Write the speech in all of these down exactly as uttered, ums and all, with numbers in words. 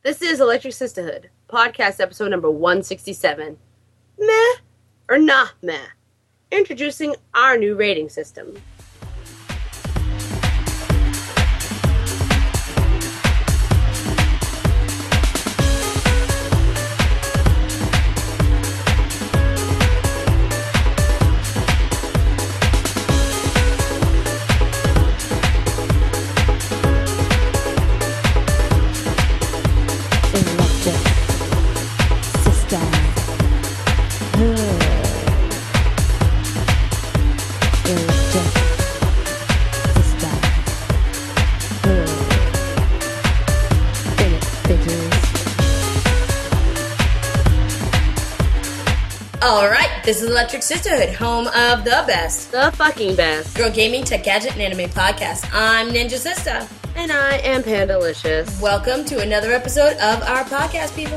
This is Electric Sisterhood, podcast episode number one sixty-seven. Meh or not meh? Introducing our new rating system. This is Electric Sisterhood, home of the best, the fucking best, girl gaming, tech gadget, and anime podcast. I'm Ninja Sister. And I am Pandalicious. Welcome to another episode of our podcast, people.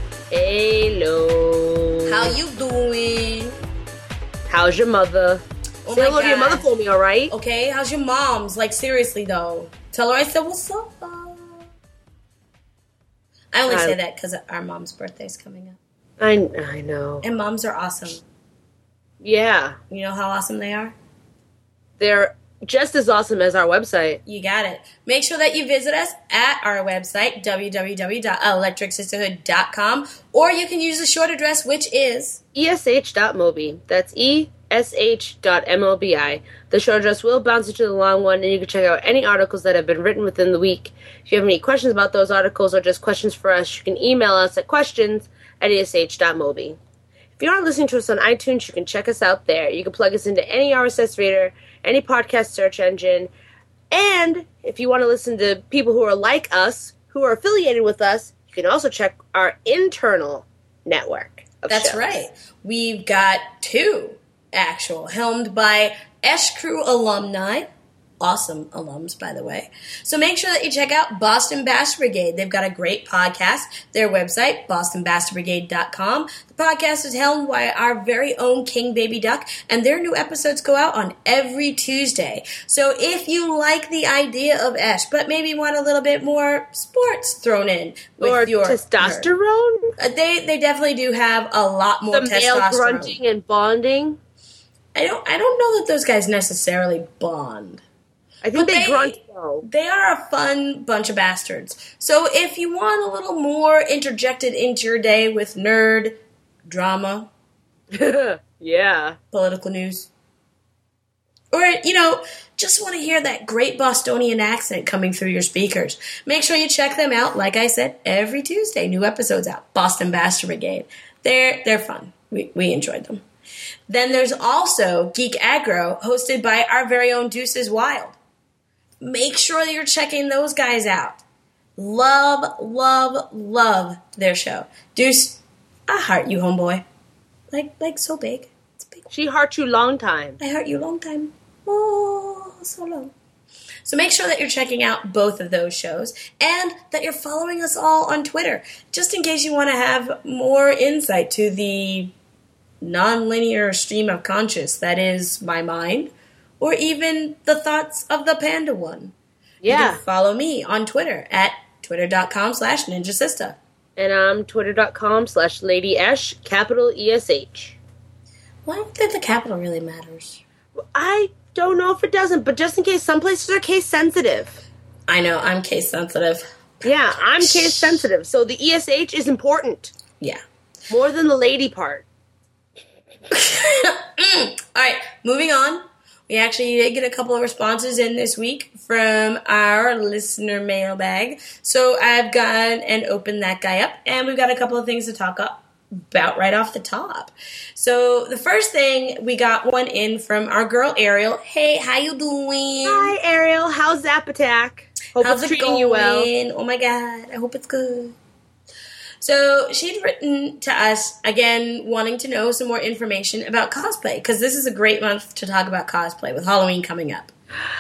Hello. How you doing? How's your mother? Oh Say my hello God. to your mother for me, alright? Okay, how's your mom's? Like, seriously, though. Tell her I said what's up. I only I, say that because our mom's birthday's coming up. I, I know. And moms are awesome. Yeah. You know how awesome they are? They're just as awesome as our website. You got it. Make sure that you visit us at our website, w w w dot electric sisterhood dot com, or you can use the short address, which is E S H dot mobi. That's E S H dot M O B I. The short address will bounce you to the long one, and you can check out any articles that have been written within the week. If you have any questions about those articles or just questions for us, you can email us at questions at E S H dot mobi. If you aren't listening to us on iTunes, you can check us out there. You can plug us into any R S S reader, any podcast search engine, and if you want to listen to people who are like us, who are affiliated with us, you can also check our internal network of That's shows. right. We've got two actual, helmed by Esh Crew alumni. Awesome alums, by the way. So make sure that you check out Boston Bastard Brigade. They've got a great podcast. Their website, boston bastard brigade dot com. The podcast is helmed by our very own King Baby Duck, and their new episodes go out on every Tuesday. So if you like the idea of Esh, but maybe want a little bit more sports thrown in with Or your testosterone? Uh, they they definitely do have a lot more The testosterone. male grunting and bonding? I don't I don't know that those guys necessarily bond. I think But they, they- grunt, though. They are a fun bunch of bastards. So if you want a little more interjected into your day with nerd, drama, Yeah. political news, or, you know, just want to hear that great Bostonian accent coming through your speakers, make sure you check them out. Like I said, every Tuesday, new episodes out. Boston Bastard Brigade. They're, they're fun. We, we enjoyed them. Then there's also Geek Aggro, hosted by our very own Deuces Wild. Make sure that you're checking those guys out. Love, love, love their show. Deuce, I heart you, homeboy. Like, like so big. It's big. She heart you long time. I heart you long time. Oh, so long. So make sure that you're checking out both of those shows and that you're following us all on Twitter, just in case you want to have more insight to the non-linear stream of conscious that is my mind, or even the thoughts of the panda one. Yeah. You can follow me on Twitter at twitter.com slash ninja sister. And I'm twitter.com slash Lady Esh, capital E S H. Well, I don't think the capital really matters. I don't know if it doesn't, but just in case, some places are case sensitive. I know, I'm case sensitive. Yeah, I'm case sensitive, so the E S H is important. Yeah. More than the lady part. mm. All right, moving on. We actually did get a couple of responses in this week from our listener mailbag. So I've gone and opened that guy up, and we've got a couple of things to talk about right off the top. So the first thing, we got one in from our girl Ariel. Hey, how you doing? Hi, Ariel. How's Zap Attack? Hope How's it's it treating going? you well. Oh my god, I hope it's good. So she'd written to us, again, wanting to know some more information about cosplay, because this is a great month to talk about cosplay with Halloween coming up.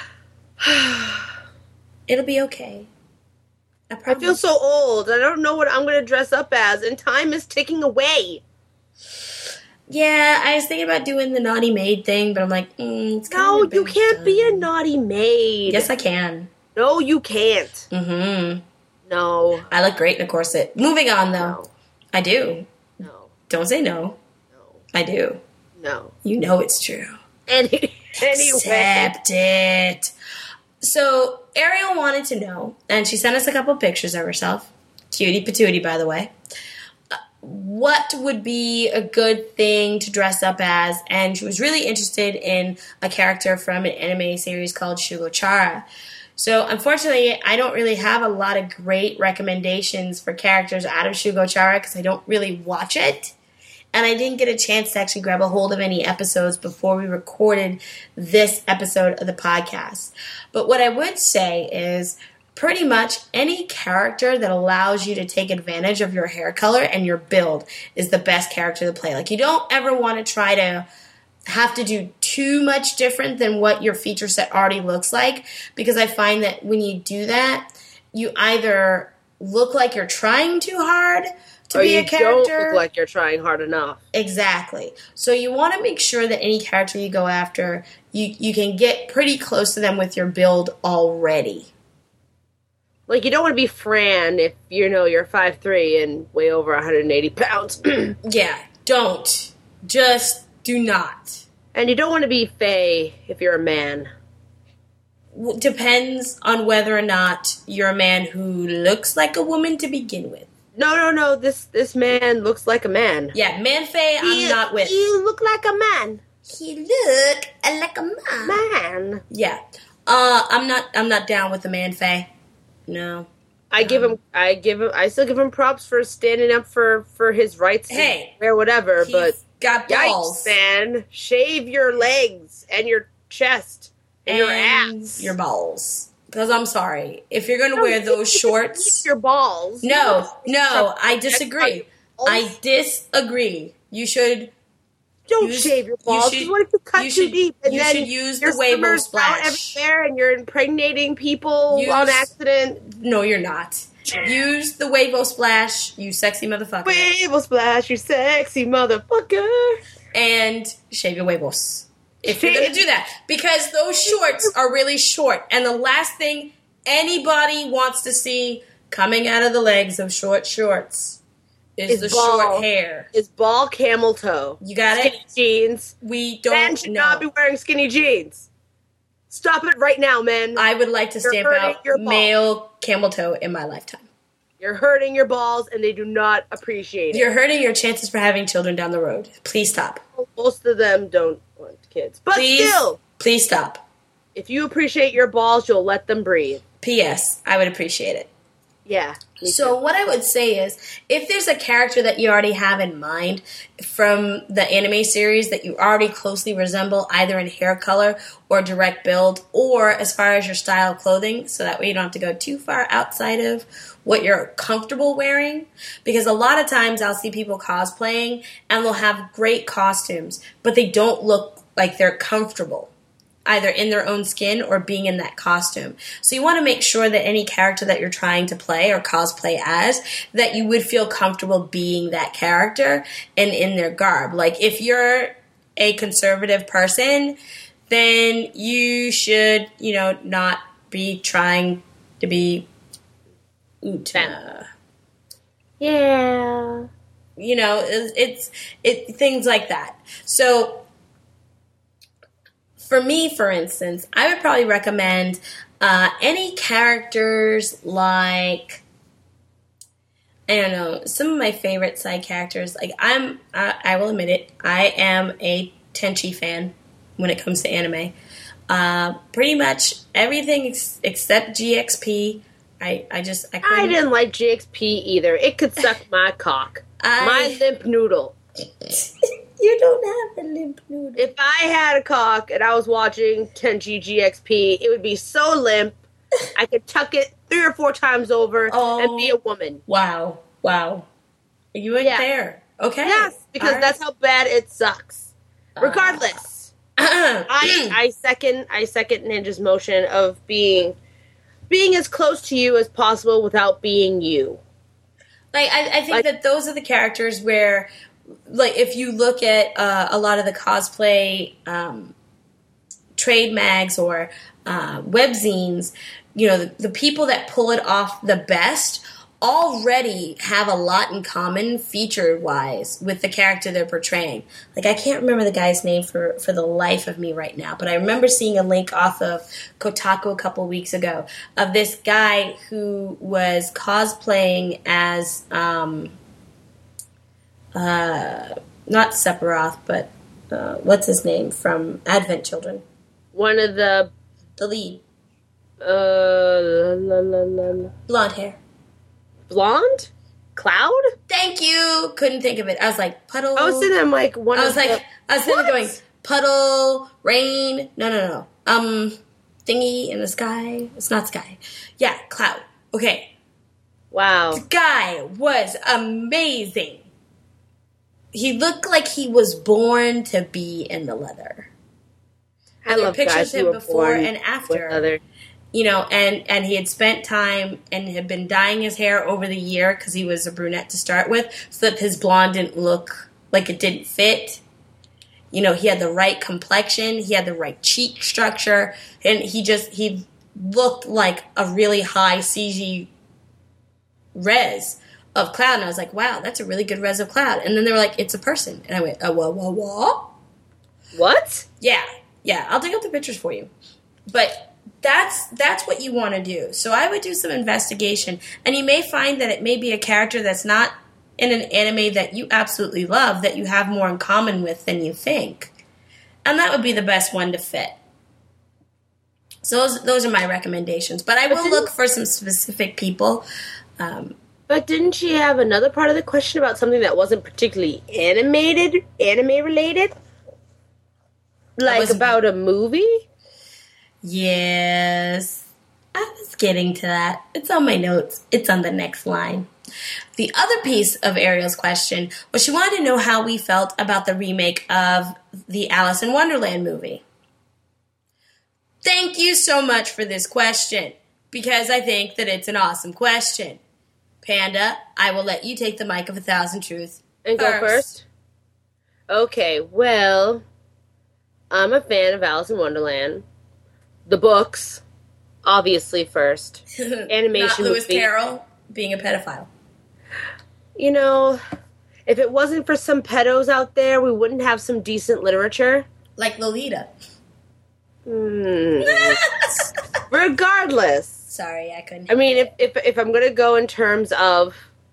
It'll be okay. I, I feel so old. I don't know what I'm going to dress up as, and time is ticking away. Yeah, I was thinking about doing the naughty maid thing, but I'm like, mm, it's kind No, of you can't be a naughty maid. Yes, I can. No, you can't. Mm-hmm. No. I look great in a corset. Moving on, though. No. I do. No. Don't say no. No. I do. No. You know it's true. Any, anyway. Accept it. So, Ariel wanted to know, and she sent us a couple pictures of herself. Cutie patootie, by the way. Uh, what would be a good thing to dress up as? And she was really interested in a character from an anime series called Shugo Chara. So, unfortunately, I don't really have a lot of great recommendations for characters out of Shugo Chara because I don't really watch it. And I didn't get a chance to actually grab a hold of any episodes before we recorded this episode of the podcast. But what I would say is pretty much any character that allows you to take advantage of your hair color and your build is the best character to play. Like, you don't ever want to try to have to do too much different than what your feature set already looks like, because I find that when you do that, you either look like you're trying too hard to or be you a character. Don't look like you're trying hard enough. Exactly. So you want to make sure that any character you go after, you, you can get pretty close to them with your build already. Like, you don't want to be Fran if, you know, you're five three and weigh over one hundred eighty pounds. Yeah, don't. Just do not. And you don't want to be Faye if you're a man. Depends on whether or not you're a man who looks like a woman to begin with. No, no, no. This this man looks like a man. Yeah, man Faye, I'm not with. You look like a man. He look like a man. Man. Yeah. Uh, I'm not. I'm not down with the man Faye. No. I give him. I give him. I still give him props for standing up for for his rights. Hey, or whatever. He's but got balls, yikes, man! Shave your legs and your chest and, and your ass, your balls. Because I'm sorry, if you're going to wear those shorts, your balls. No, no, I disagree. I disagree. You should don't use, shave your balls. You, should, what if you cut you too should, deep and you then should use your the Weibo splash everywhere and you're impregnating people use, on accident? No, you're not. Use the Weibo splash, you sexy motherfucker. Weibo splash, you sexy motherfucker. And shave your Weibos. If you're going to do that. Because those shorts are really short. And the last thing anybody wants to see coming out of the legs of short shorts is, is the ball, short hair. Is ball camel toe. You got skinny it? Skinny jeans. We don't Men should know. not be wearing skinny jeans. Stop it right now, men. I would like to You're stamp out male camel toe in my lifetime. You're hurting your balls, and they do not appreciate it. You're hurting your chances for having children down the road. Please stop. Most of them don't want kids. But please, still. Please stop. If you appreciate your balls, you'll let them breathe. P S. I would appreciate it. Yeah. So too. what I would say is, if there's a character that you already have in mind from the anime series that you already closely resemble, either in hair color or direct build, or as far as your style of clothing, so that way you don't have to go too far outside of what you're comfortable wearing. Because a lot of times I'll see people cosplaying and they'll have great costumes, but they don't look like they're comfortable, either in their own skin or being in that costume. So you want to make sure that any character that you're trying to play or cosplay as, that you would feel comfortable being that character and in their garb. Like, if you're a conservative person, then you should, you know, not be trying to be Utena. Yeah. You know, it's, it's it things like that. So for me, for instance, I would probably recommend uh, any characters like, I don't know, some of my favorite side characters. Like, I'm, I, I will admit it, I am a Tenchi fan when it comes to anime. Uh, pretty much everything ex- except G X P. I, I just, I couldn't. I didn't like G X P either. It could suck my cock. I, my limp noodle. You don't have a limp noodle. If I had a cock and I was watching Tenchi G X P, it would be so limp, I could tuck it three or four times over oh, and be a woman. Wow. Wow. You went yeah. there. Okay. Yes, because right. that's how bad it sucks. Uh, Regardless, uh, I, I second I second Ninja's motion of being being as close to you as possible without being you. Like, I, I think like, that those are the characters where, like, if you look at uh, a lot of the cosplay um, trade mags or uh, webzines, you know, the, the people that pull it off the best already have a lot in common feature-wise with the character they're portraying. Like, I can't remember the guy's name for, for the life of me right now, but I remember seeing a link off of Kotaku a couple weeks ago of this guy who was cosplaying as, um, uh, not Sephiroth, but uh, what's his name from Advent Children? One of the... The lead. Uh, la, la, la, la. Blonde hair. Blonde? Cloud? Thank you. Couldn't think of it. I was like, puddle. I was sitting there like one I was of like, the, I was sitting there going, puddle, rain. No, no, no. Um, thingy in the sky. It's not sky. Yeah, cloud. Okay. Wow. The guy was amazing. He looked like he was born to be in the leather. I And love there are pictures guys of who him were before born and after. with leather. You know, and, and he had spent time and had been dyeing his hair over the year because he was a brunette to start with, so that his blonde didn't look like it didn't fit. You know, he had the right complexion, he had the right cheek structure, and he just, he looked like a really high C G res of Cloud. And I was like, wow, that's a really good res of Cloud. And then they were like, it's a person. And I went, uh, whoa, whoa, whoa. What? Yeah, yeah, I'll dig up the pictures for you. But that's that's what you want to do. So I would do some investigation, and you may find that it may be a character that's not in an anime that you absolutely love, that you have more in common with than you think. And that would be the best one to fit. So those, those are my recommendations. But I will look for some specific people. Um, But didn't she have another part of the question about something that wasn't particularly animated, anime related? Like was- about a movie? Yes, I was getting to that. It's on my notes. It's on the next line. The other piece of Ariel's question was she wanted to know how we felt about the remake of the Alice in Wonderland movie. Thank you so much for this question, because I think that it's an awesome question. Panda, I will let you take the mic of a thousand truths. And go first? Okay, well, I'm a fan of Alice in Wonderland. The books, obviously first. Animation Not Lewis movie. Carroll being a pedophile. You know, if it wasn't for some pedos out there, we wouldn't have some decent literature. Like Lolita. Hmm. Regardless. Sorry, I couldn't. I mean, if, if if I'm going to go in terms of,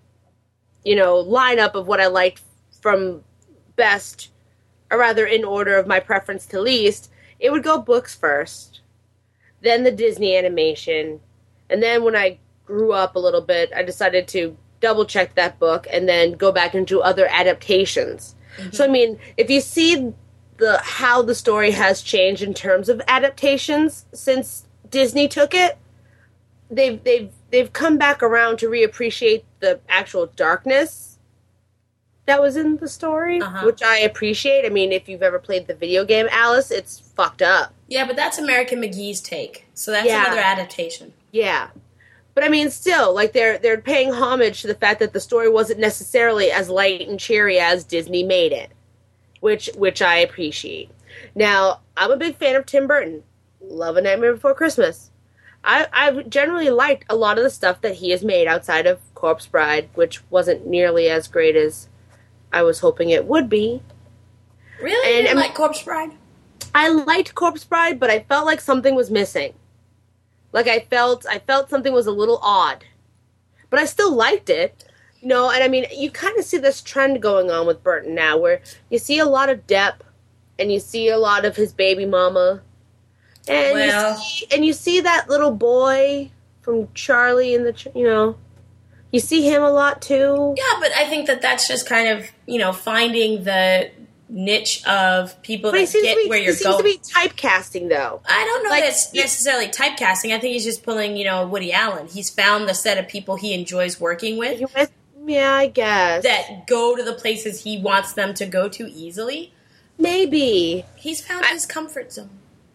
you know, lineup of what I liked from best, or rather in order of my preference to least, it would go books first, then the Disney animation, and then when I grew up a little bit, I decided to double check that book and then go back and do other adaptations. Mm-hmm. So, I mean, if you see the how the story has changed in terms of adaptations since Disney took it, they've they've they've come back around to reappreciate the actual darkness that was in the story, uh-huh. which I appreciate. I mean, if you've ever played the video game Alice, it's fucked up. Yeah, but that's American McGee's take, so that's yeah. another adaptation. Yeah, but I mean, still, like they're they're paying homage to the fact that the story wasn't necessarily as light and cheery as Disney made it, which which I appreciate. Now, I'm a big fan of Tim Burton. Love A Nightmare Before Christmas. I, I've generally liked a lot of the stuff that he has made outside of Corpse Bride, which wasn't nearly as great as I was hoping it would be. Really? And, you didn't like Corpse Bride? I liked Corpse Bride, but I felt like something was missing. Like I felt, I felt something was a little odd. But I still liked it. You know, and I mean, you kind of see this trend going on with Burton now, where you see a lot of Depp, and you see a lot of his baby mama. And, well, you see, and you see that little boy from Charlie and the, you know, you see him a lot too. Yeah, but I think that that's just kind of, you know, finding the niche of people but that get be, where you're he going. He seems to be typecasting, though. I don't know like, that it's necessarily typecasting. I think he's just pulling, you know, Woody Allen. He's found the set of people he enjoys working with. Yeah, I guess. That go to the places he wants them to go to easily. Maybe. He's found I, his comfort zone.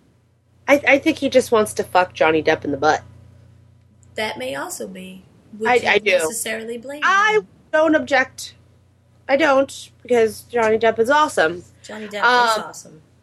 I, I think he just wants to fuck Johnny Depp in the butt. That may also be. Would I, you I do. necessarily blame him? I don't object. I don't, because Johnny Depp is awesome. Johnny Depp um, is awesome.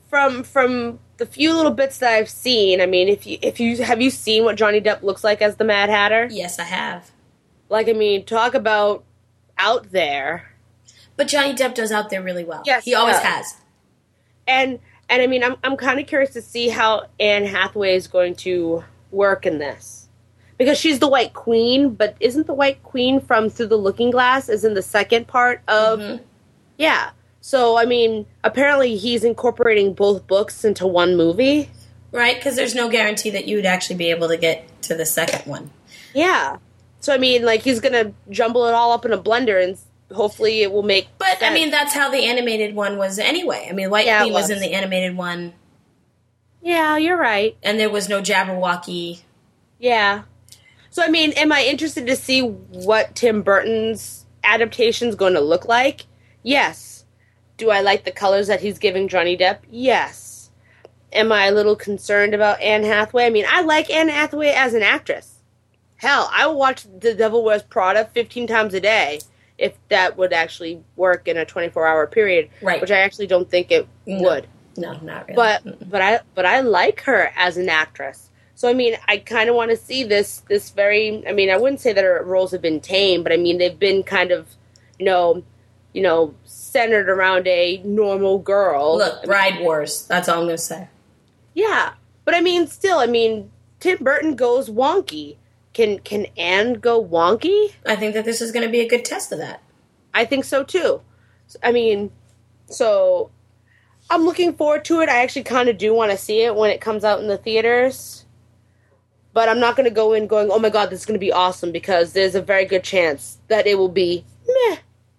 from from the few little bits that I've seen, I mean, if you if you have you seen what Johnny Depp looks like as the Mad Hatter? Yes, I have. Like, I mean, talk about out there. But Johnny Depp does out there really well. Yes, he always uh, has. And and I mean, I'm I'm kind of curious to see how Anne Hathaway is going to work in this, because she's the White Queen, but isn't the White Queen from Through the Looking Glass is in the second part of Mm-hmm. yeah. So I mean, apparently he's incorporating both books into one movie. Right, because there's no guarantee that you would actually be able to get to the second one. Yeah. So I mean, like, he's gonna jumble it all up in a blender, and hopefully it will make. But, sense. I mean, that's how the animated one was anyway. I mean, White Yeah, it Queen was. was. in the animated one, Yeah, you're right. and there was no Jabberwocky. Yeah. So I mean, am I interested to see what Tim Burton's adaptation's going to look like? Yes. Do I like the colors that he's giving Johnny Depp? Yes. Am I a little concerned about Anne Hathaway? I mean, I like Anne Hathaway as an actress. Hell, I will watch The Devil Wears Prada fifteen times a day if that would actually work in a twenty-four hour period. Right. Which I actually don't think it No. would. No, not really. But Mm-mm. but I but I like her as an actress. So I mean, I kind of want to see this this very. I mean, I wouldn't say that her roles have been tame, but I mean they've been kind of, you know, you know, centered around a normal girl. Look, Bride Wars. That's all I'm going to say. Yeah, but I mean, still, I mean, Tim Burton goes wonky. Can can Anne go wonky? I think that this is going to be a good test of that. I think so too. I mean, so I'm looking forward to it. I actually kind of do want to see it when it comes out in the theaters. But I'm not going to go in going, oh my god, this is going to be awesome, because there's a very good chance that it will be meh.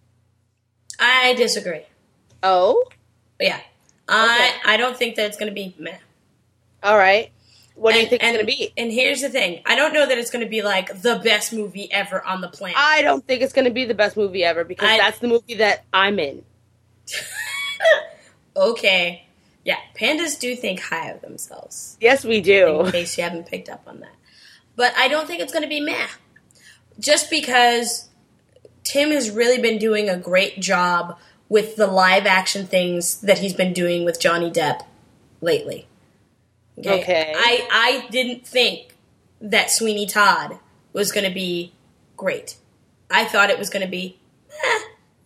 I disagree. Oh? But yeah. I I don't think that it's going to be meh. All right. What do you And- think and, it's going to be? And here's the thing. I don't know that it's going to be like the best movie ever on the planet. I don't think it's going to be the best movie ever, because I- that's the movie that I'm in. Okay. Yeah, pandas do think high of themselves. Yes, we In do. case you haven't picked up on that. But I don't think it's going to be meh. Just because Tim has really been doing a great job with the live action things that he's been doing with Johnny Depp lately. Okay. I, I didn't think that Sweeney Todd was going to be great. I thought it was going to be, eh.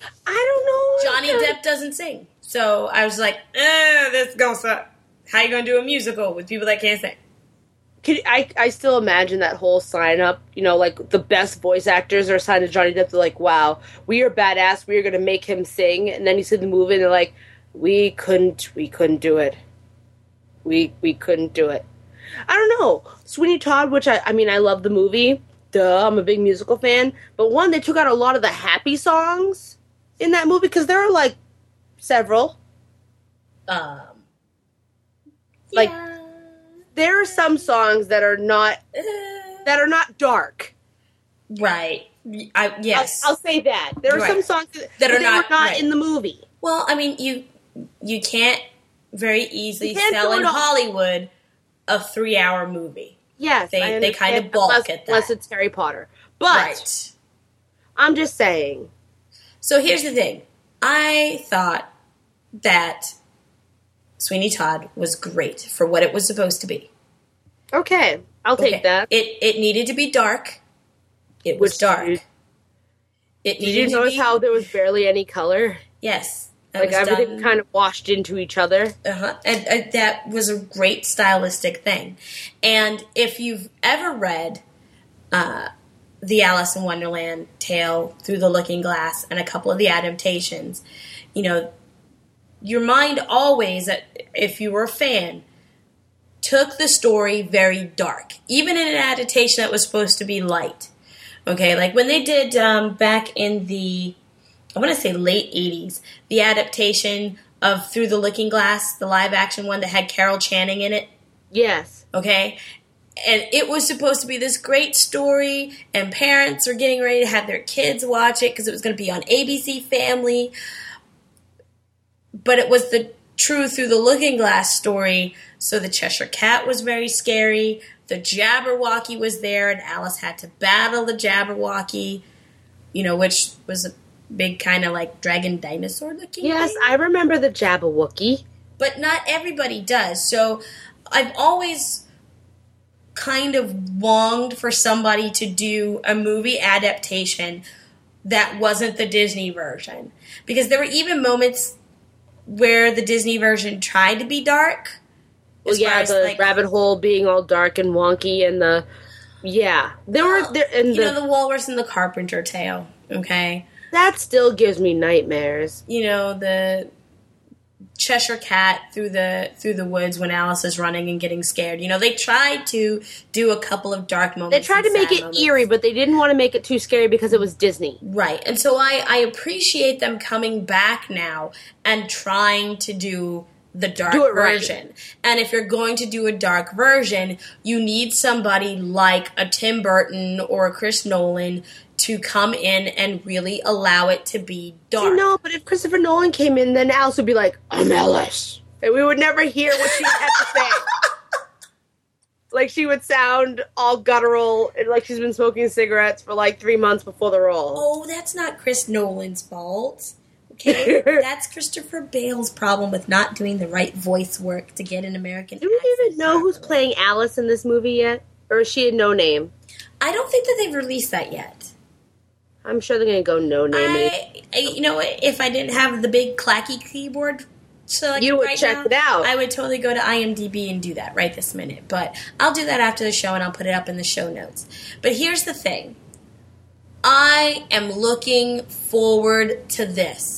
I don't know. Johnny Depp doesn't sing. So I was like, eh, this is going to suck. How you going to do a musical with people that can't sing? Could, I, I still imagine that whole sign up, you know, like the best voice actors are assigned to Johnny Depp. They're like, wow, we are badass. We are going to make him sing. And then you see the movie and they're like, we couldn't, we couldn't do it. We, we couldn't do it. I don't know. Sweeney Todd, which I, I mean, I love the movie. Duh, I'm a big musical fan. But one, they took out a lot of the happy songs in that movie, because there are like several. Um, Like, yeah. there are some songs that are not, Uh, that are not dark. right. I, yes. I'll, I'll say that. There are Right. some songs that, That are they not- were not right. in the movie. well, I mean, you you can't very easily You can't sell go in to- Hollywood a three-hour movie. Yes, They- I they kind of understand, balk unless, at that. unless it's Harry Potter. But Right. I'm just saying. So here's the thing. I thought that Sweeney Todd was great for what it was supposed to be. Okay, I'll take Okay. that. It it needed to be dark. It was Which dark. did- It Did needed you to notice be, how there was barely any color? yes, that Like was everything done- kind of washed into each other. Uh-huh. And, and that was a great stylistic thing. And if you've ever read uh, the Alice in Wonderland tale Through the Looking Glass and a couple of the adaptations, you know, your mind always, if you were a fan, took the story very dark. Even in an adaptation that was supposed to be light. Okay, like when they did um, back in the, I want to say late eighties, the adaptation of Through the Looking Glass, the live action one that had Carol Channing in it, Yes. okay? And it was supposed to be this great story, and parents are getting ready to have their kids watch it because it was going to be on A B C Family. But it was the true Through the Looking Glass story, so the Cheshire Cat was very scary. The Jabberwocky was there, and Alice had to battle the Jabberwocky, you know, which was a big kind of like dragon dinosaur looking Yes, thing. I remember the Jabberwocky. but not everybody does. So I've always kind of longed for somebody to do a movie adaptation that wasn't the Disney version. Because there were even moments where the Disney version tried to be dark. Well, yeah, the like, rabbit hole being all dark and wonky, and the yeah, there well, were there and you the, know the walrus and the carpenter tale. Okay, that still gives me nightmares. You know the Cheshire Cat through the through the woods when Alice is running and getting scared. You know they tried to do a couple of dark moments. They tried to make it moments. eerie, but they didn't want to make it too scary because it was Disney. Right, and so I I appreciate them coming back now and trying to do the dark do it version. Right. And if you're going to do a dark version, you need somebody like a Tim Burton or a Chris Nolan to come in and really allow it to be dark. See, no, but if Christopher Nolan came in, then Alice would be like, I'm Alice. And we would never hear what she had to say. Like, she would sound all guttural, and like she's been smoking cigarettes for like three months before the role. Oh, that's not Chris Nolan's fault. Okay, that's Christopher Bale's problem with not doing the right voice work to get an American accent. Do we even know who's playing Alice in this movie yet? Or is she a no name? I don't think that they've released that yet. I'm sure they're going to go no name. I, I, you know, if I didn't have the big clacky keyboard, so like you would right check now, it out. I would totally go to IMDb and do that right this minute. But I'll do that after the show, and I'll put it up in the show notes. But here's the thing. I am looking forward to this.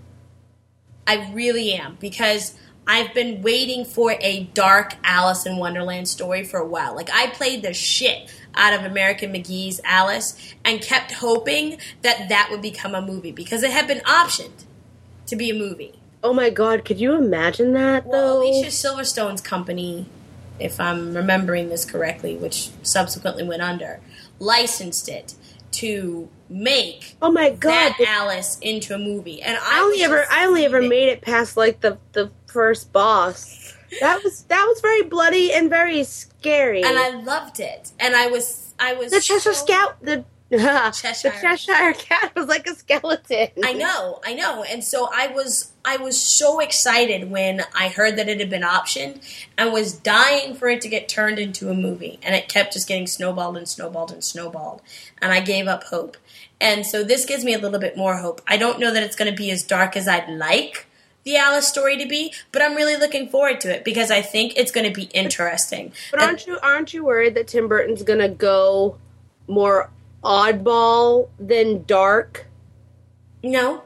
I really am, because I've been waiting for a dark Alice in Wonderland story for a while. Like, I played the shit out of American McGee's Alice and kept hoping that that would become a movie, because it had been optioned to be a movie. Oh my god, could you imagine that, well, though? Alicia Silverstone's company, if I'm remembering this correctly, which subsequently went under, licensed it to make oh my god that Alice into a movie. And I, I only ever I only ever made it past like the the first boss. That was that was very bloody and very scary. And I loved it. And I was I was the Cheshire so Scout the Cheshire. the Cheshire Cat was like a skeleton. I know, I know. And so I was I was so excited when I heard that it had been optioned. I was dying for it to get turned into a movie. And it kept just getting snowballed and snowballed and snowballed. And I gave up hope. And so this gives me a little bit more hope. I don't know that it's going to be as dark as I'd like the Alice story to be, but I'm really looking forward to it because I think it's going to be interesting. But aren't you aren't you worried that Tim Burton's going to go more oddball than dark? No.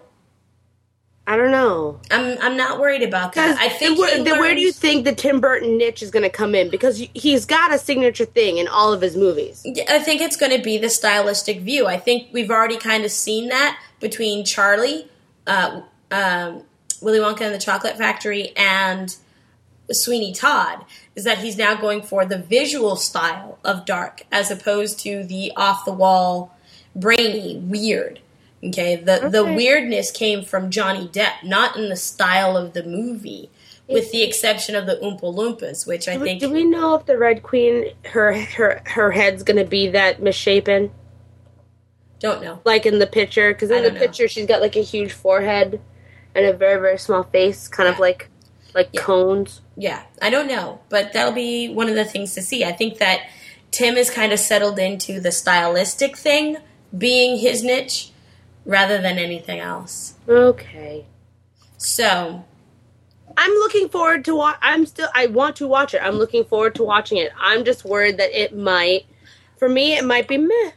I don't know. I'm I'm not worried about that. I think then, then where do you think the Tim Burton niche is going to come in? Because he's got a signature thing in all of his movies. I think it's going to be the stylistic view. I think we've already kind of seen that between Charlie, uh, um, Willy Wonka and the Chocolate Factory, and Sweeney Todd, is that he's now going for the visual style of dark as opposed to the off-the-wall, brainy, weird. Okay, the okay. the weirdness came from Johnny Depp, not in the style of the movie, with the exception of the Oompa Loompas, which I do think... We, do we know if the Red Queen, her her her head's going to be that misshapen? Don't know. Like in the picture? Because in the picture, know. she's got like a huge forehead and a very, very small face, kind yeah. of like like yeah. cones. Yeah, I don't know, but that'll be one of the things to see. I think that Tim has kind of settled into the stylistic thing being his niche, rather than anything else. Okay. So, I'm looking forward to watch. I'm still. I want to watch it. I'm looking forward to watching it. I'm just worried that it might. For me, it might be meh.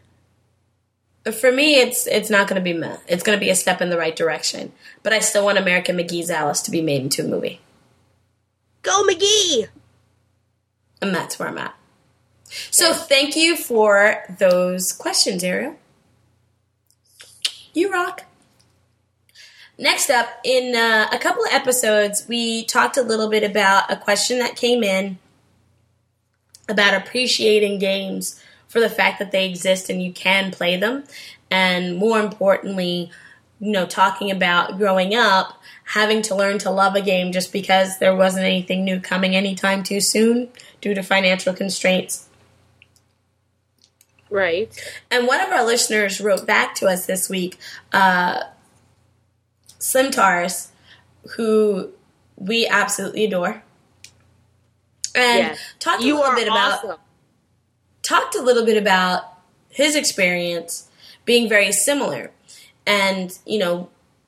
For me, it's it's not going to be meh. It's going to be a step in the right direction. But I still want American McGee's Alice to be made into a movie. Go McGee! And that's where I'm at. So, thank you for those questions, Ariel. You rock. Next up, in uh, a couple of episodes, we talked a little bit about a question that came in about appreciating games for the fact that they exist and you can play them. And more importantly, you know, talking about growing up, having to learn to love a game just because there wasn't anything new coming anytime too soon due to financial constraints. Right. And one of our listeners wrote back to us this week, uh, Slim Tars, who we absolutely adore. And Yeah. talked a You little are bit about awesome. talked a little bit about his experience being very similar, and you know,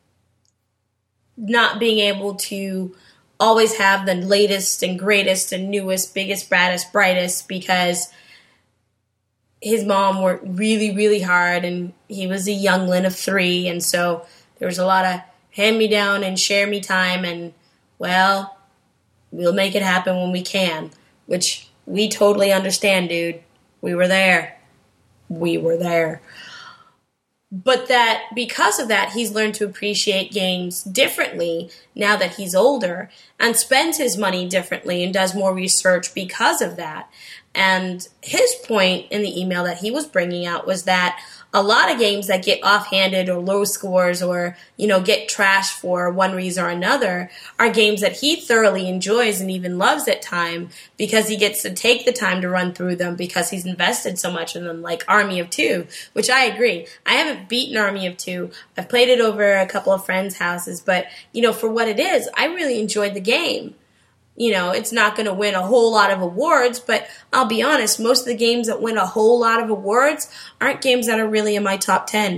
not being able to always have the latest and greatest and newest, biggest, baddest, brightest, because his mom worked really, really hard, and he was a youngling of three, and so there was a lot of hand me down and share me time, and well, we'll make it happen when we can, which we totally understand, dude. We were there. We were there. But that because of that, he's learned to appreciate games differently now that he's older, and spends his money differently and does more research because of that. And his point in the email that he was bringing out was that a lot of games that get offhanded or low scores or, you know, get trashed for one reason or another are games that he thoroughly enjoys and even loves at time, because he gets to take the time to run through them because he's invested so much in them, like Army of Two, which I agree. I haven't beaten Army of Two. I've played it over a couple of friends' houses, but, you know, for what it is, I really enjoyed the game. You know, it's not going to win a whole lot of awards, but I'll be honest, most of the games that win a whole lot of awards aren't games that are really in my top ten.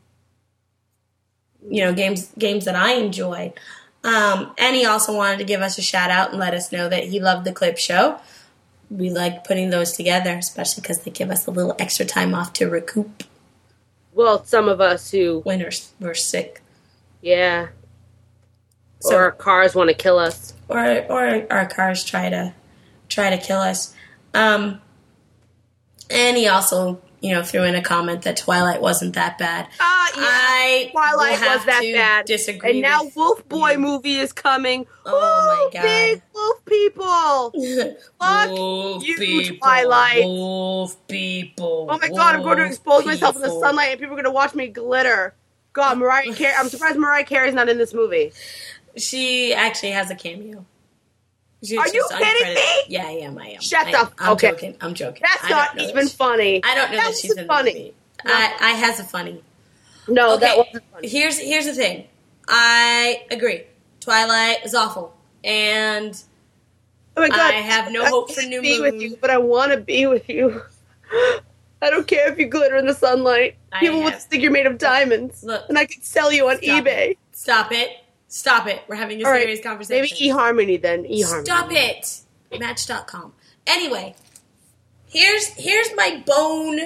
You know, games games that I enjoy. Um, and he also wanted to give us a shout out and let us know that he loved the clip show. We like putting those together, especially because they give us a little extra time off to recoup. Well, some of us who... When we're, we're sick. Yeah. So, or our cars want to kill us. Or or our cars try to try to kill us. Um, and he also, you know, threw in a comment that Twilight wasn't that bad. Ah, uh, yeah. I Twilight will have was that to bad. Disagree. And now with Wolf Boy you. movie is coming. Oh, my God. Big wolf people. Fuck wolf you, people, Twilight. Wolf people. Oh my God, I'm going to expose people. myself in the sunlight and people are going to watch me glitter. God, Mariah Carey. I'm surprised Mariah Carey's not in this movie. She actually has a cameo. She's Are you kidding me? Yeah, I am. I am. Shut I, up. I'm okay. joking. I'm joking. That's I not even that she, funny. I don't know that that she's in funny. the movie. No. I, I has a funny. No, okay. that wasn't funny. Here's here's the thing. I agree. Twilight is awful, and oh my God, I have no I hope for can't New be Moon. with you, but I want to be with you. I don't care if you glitter in the sunlight. I People have, would think you're made of diamonds. Look, and I could sell you on stop eBay. It. Stop it. Stop it. We're having a All serious right, conversation. Maybe eHarmony then. eHarmony. Stop it. Match dot com. Anyway, here's here's my bone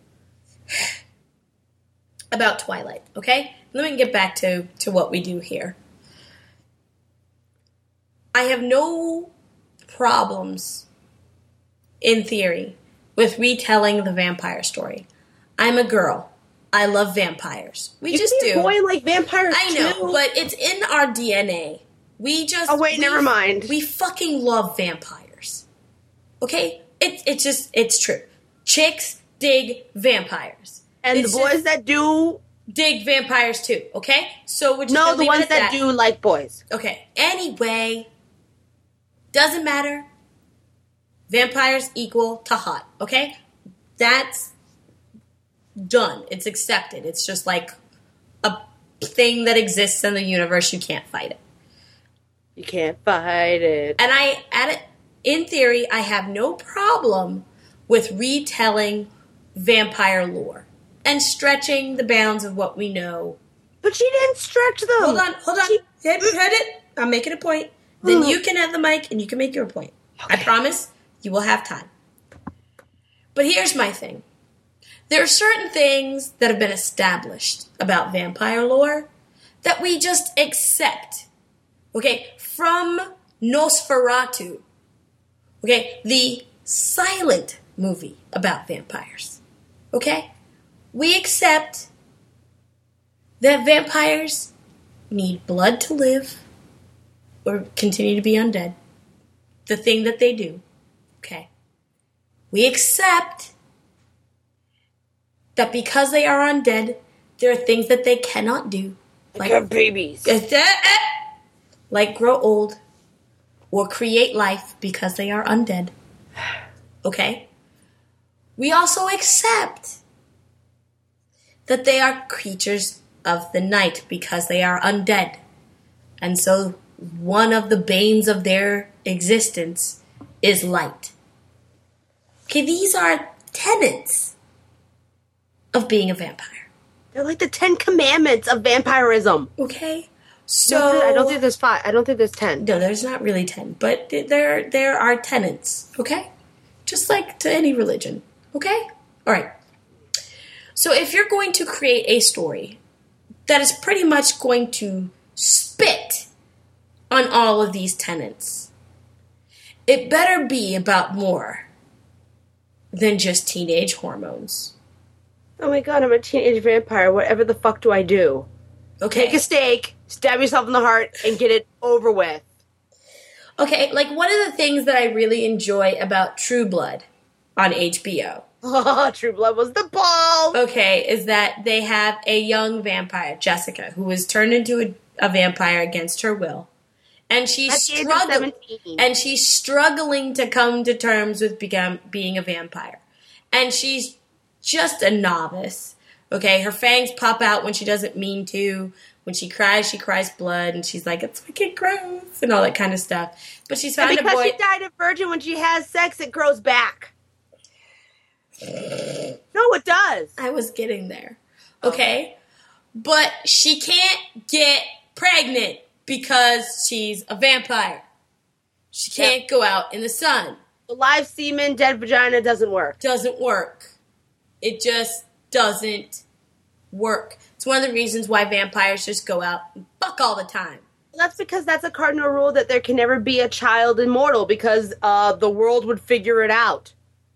about Twilight, okay? Let me get back to, to what we do here. I have no problems, in theory, with retelling the vampire story. I'm a girl. I love vampires. We you just see do. A boy like vampires I know, too. but it's in our D N A. We just. Oh wait, we, never mind. We fucking love vampires. Okay, it's it's just it's true. Chicks dig vampires, and it's the boys that do dig vampires too. Okay, so we're just no, gonna the leave ones it at that, that do like boys. Okay. Anyway, doesn't matter. Vampires equal to hot. Okay, that's done. It's accepted. It's just like a thing that exists in the universe. You can't fight it. You can't fight it. And I, at it, in theory, I have no problem with retelling vampire lore and stretching the bounds of what we know. But she didn't stretch them. Hold on, hold on. She, Hit, hit it. I'm making a point. Then you can have the mic and you can make your point. Okay. I promise you will have time. But here's my thing. There are certain things that have been established about vampire lore that we just accept. Okay, from Nosferatu. Okay, the silent movie about vampires. Okay? We accept that vampires need blood to live or continue to be undead. The thing that they do. Okay? We accept that because they are undead, there are things that they cannot do. Like have babies. Like grow old or create life because they are undead. Okay? We also accept that they are creatures of the night because they are undead. And so one of the banes of their existence is light. Okay, these are tenets of being a vampire. They're like the Ten Commandments of vampirism. Okay? So No, I don't think there's five. I don't think there's ten. No, there's not really ten, but there there are tenets, okay? Just like to any religion, okay? All right. So if you're going to create a story that is pretty much going to spit on all of these tenets, it better be about more than just teenage hormones. Oh my god, I'm a teenage vampire. Whatever the fuck do I do? Okay. Take a steak, stab yourself in the heart, and get it over with. Okay, like one of the things that I really enjoy about True Blood on H B O. Oh, True Blood was the ball. Okay, is that they have a young vampire, Jessica, who was turned into a, a vampire against her will. And she's At the age of struggling seventeen. and she's struggling to come to terms with become, being a vampire. And she's just a novice. Okay, her fangs pop out when she doesn't mean to. When she cries, she cries blood, and she's like, "It's fucking gross," and all that kind of stuff. But she's found and a because boy. she died a virgin, when she has sex, it grows back. No, it does. I was getting there. Okay, but she can't get pregnant because she's a vampire. She can't Yep. go out in the sun. The live semen, dead vagina doesn't work. Doesn't work. It just doesn't work. It's one of the reasons why vampires just go out and fuck all the time. That's because that's a cardinal rule that there can never be a child immortal because uh, the world would figure it out.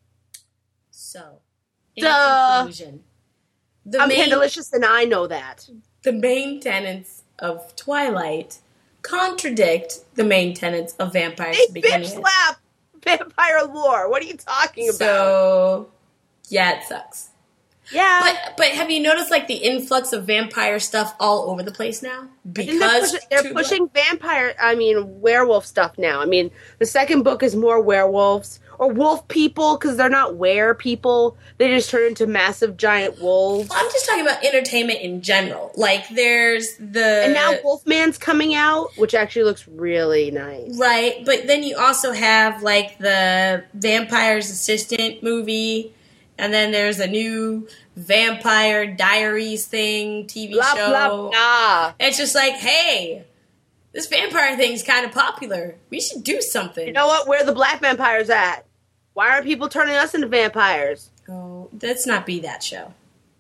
So, in Duh. conclusion, the I'm main, Handalicious and I know that. the main tenets of Twilight contradict the main tenets of vampires They to begin bitch with. slap vampire lore. What are you talking about? So, yeah, it sucks. yeah. But but have you noticed like the influx of vampire stuff all over the place now? I think Because they're, push- they're True pushing vampire, I mean, werewolf stuff now. I mean, the second book is more werewolves. Or wolf people, because they're not were people. They just turn into massive giant wolves. Blood- I'm just talking about entertainment in general. Like there's the And now Wolfman's coming out, which actually looks really nice. right, but then you also have like the Vampire's Assistant movie, and then there's a new Vampire Diaries thing T V Blah, show. blah, blah. It's just like, hey, this vampire thing's kind of popular. We should do something. You know what? Where are the black vampires at? Why aren't people turning us into vampires? Oh, let's not be that show.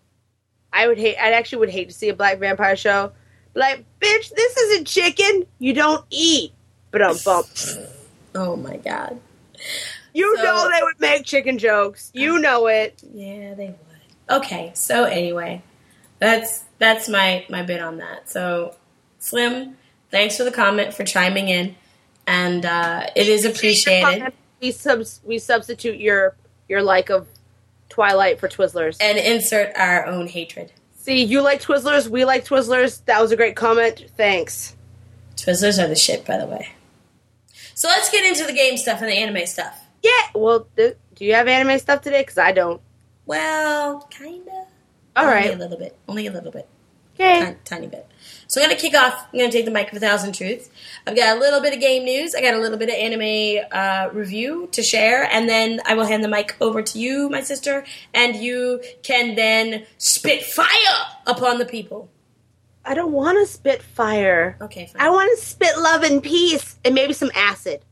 I would hate. I actually would hate to see a black vampire show. Like, bitch, this isn't chicken. You don't eat. But I'm bump. Oh my god. You So- know they would make chicken jokes. You know it. Yeah, they would. Okay, so anyway, that's that's my my bit on that. So, Slim, thanks for the comment, for chiming in, and uh, it is appreciated. We subs we substitute your your like of Twilight for Twizzlers. And insert our own hatred. See, you like Twizzlers, we like Twizzlers. That was a great comment. Thanks. Twizzlers are the shit, by the way. So let's get into the game stuff and the anime stuff. Yeah. Well, do, do you have anime stuff today? Because I don't. Well, kinda. All Only right. a little bit. Only a little bit. Okay. Tiny, tiny bit. So I'm going to kick off. I'm going to take the mic of a thousand truths. I've got a little bit of game news. I got a little bit of anime uh, review to share. And then I will hand the mic over to you, my sister. And you can then spit fire upon the people. I don't want to spit fire. Okay, fine. I want to spit love and peace and maybe some acid.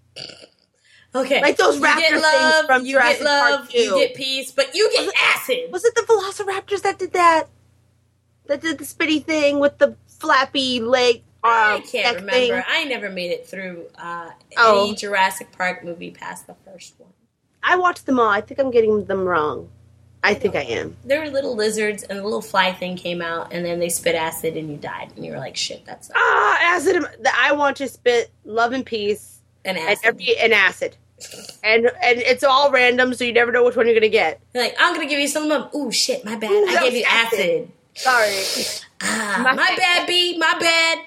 Okay. Like those You raptor get things love, from you Jurassic get love, Park two. you get peace, but you get Was it- acid. Was it the Velociraptors that did that? That did the spitty thing with the flappy leg? I Uh, can't neck remember. thing? I never made it through uh, Oh. any Jurassic Park movie past the first one. I watched them all. I think I'm getting them wrong. I think I am. There were little lizards, and a little fly thing came out, and then they spit acid, and you died. And you were like, shit, that's not. Ah, acid. I want to spit love and peace And and acid. every and acid. And and it's all random, so you never know which one you're gonna get. You're like, I'm going to give you some of them. Ooh, shit, my bad. Ooh, I that gave was you acid. acid. Sorry. Ah, My my, bad. bad, B. My bad.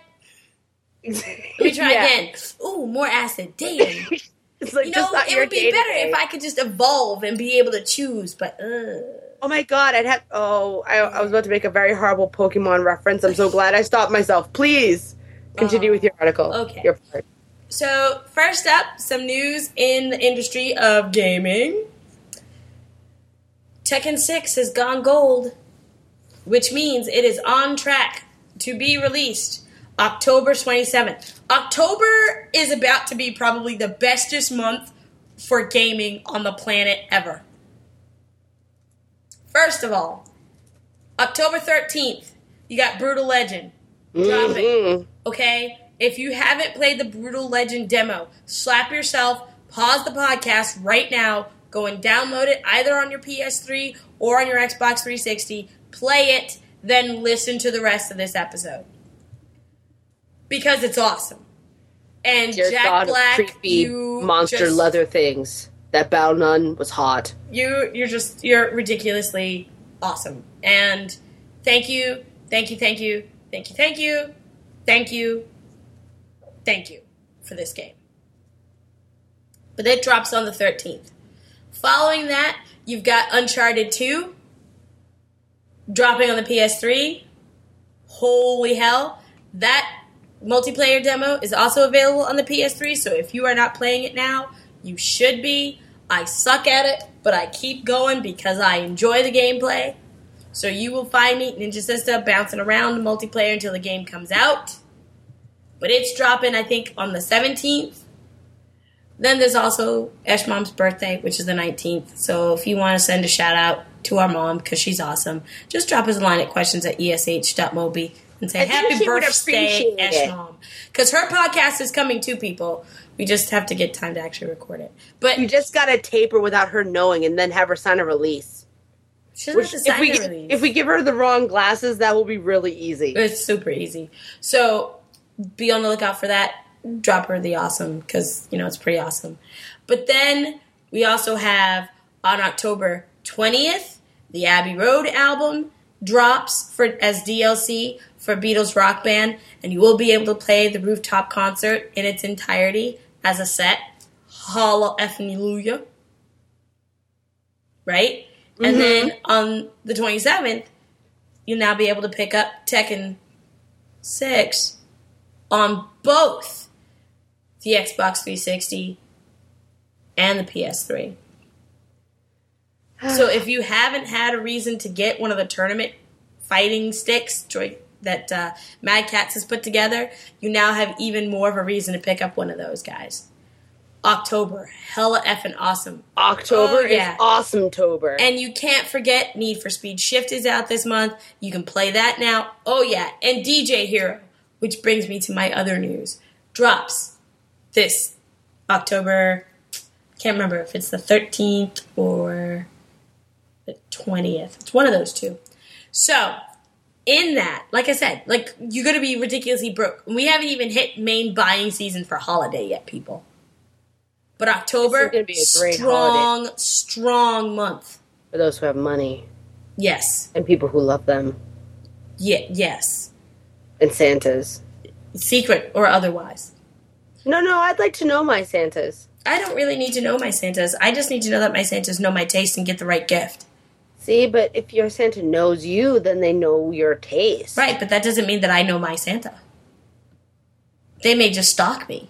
Let me try Yeah. again. Ooh, more acid. Damn. It's like You just know, not it your would be better day-to-day. if I could just evolve and be able to choose, but uh Oh my god, I'd have. Oh, I, I was about to make a very horrible Pokemon reference. I'm so glad I stopped myself. Please, Continue Oh, with your article. okay. Your part. So, first up, some news in the industry of gaming. Tekken six has gone gold, which means it is on track to be released October twenty-seventh. October is about to be probably the bestest month for gaming on the planet ever. First of all, October thirteenth, you got Brutal Legend dropping. Mm-hmm. Okay? If you haven't played the Brutal Legend demo, slap yourself, pause the podcast right now, go and download it either on your P S three or on your Xbox three sixty, play it, then listen to the rest of this episode. Because it's awesome. And Dear Jack God, Black, creepy you monster just, leather things. That Bao Nun was hot. You, you're just, you're ridiculously awesome. And thank you, thank you, thank you, thank you, thank you, thank you, thank you for this game. But it drops on the thirteenth. Following that, you've got Uncharted two dropping on the P S three. Holy hell. That multiplayer demo is also available on the P S three, so if you are not playing it now, you should be. I suck at it, but I keep going because I enjoy the gameplay. So you will find me, Ninja Sister, bouncing around the multiplayer until the game comes out. But it's dropping, I think, on the seventeenth. Then there's also Esh Mom's birthday, which is the nineteenth. So if you want to send a shout out to our mom, because she's awesome, just drop us a line at questions at e s h dot mobi and say, I think happy she would birthday, appreciate Esh it. Mom. Because her podcast is coming too, people. We just have to get time to actually record it. But You just gotta tape her without her knowing and then have her sign a release. she doesn't Which, have to if sign we the release. if we give her the wrong glasses, that will be really easy. It's super easy. So be on the lookout for that. Drop her the awesome, because, you know, it's pretty awesome. But then we also have, on October twentieth, the Abbey Road album drops for as D L C for Beatles Rock Band, and you will be able to play the rooftop concert in its entirety as a set. Hallelujah. Right? Mm-hmm. And then on the twenty-seventh, you'll now be able to pick up Tekken six on both the Xbox three sixty and the P S three. So if you haven't had a reason to get one of the tournament fighting sticks joy, that uh, Mad Catz has put together, you now have even more of a reason to pick up one of those guys. October, hella effing awesome. October Oh, yeah. is awesome-tober. And you can't forget Need for Speed Shift is out this month. You can play that now. Oh yeah, and D J Hero, which brings me to my other news, drops this October. Can't remember if it's the thirteenth or the twentieth. It's one of those two. So, in that, like I said, like you're going to be ridiculously broke. We haven't even hit main buying season for holiday yet, people. But October, gonna be a great strong, holiday. strong month. For those who have money. Yes. And people who love them. Yeah, yes. And Santas. Secret or otherwise. No, no, I'd like to know my Santas. I don't really need to know my Santas. I just need to know that my Santas know my taste and get the right gift. See, but if your Santa knows you, then they know your taste. Right, but that doesn't mean that I know my Santa. They may just stalk me.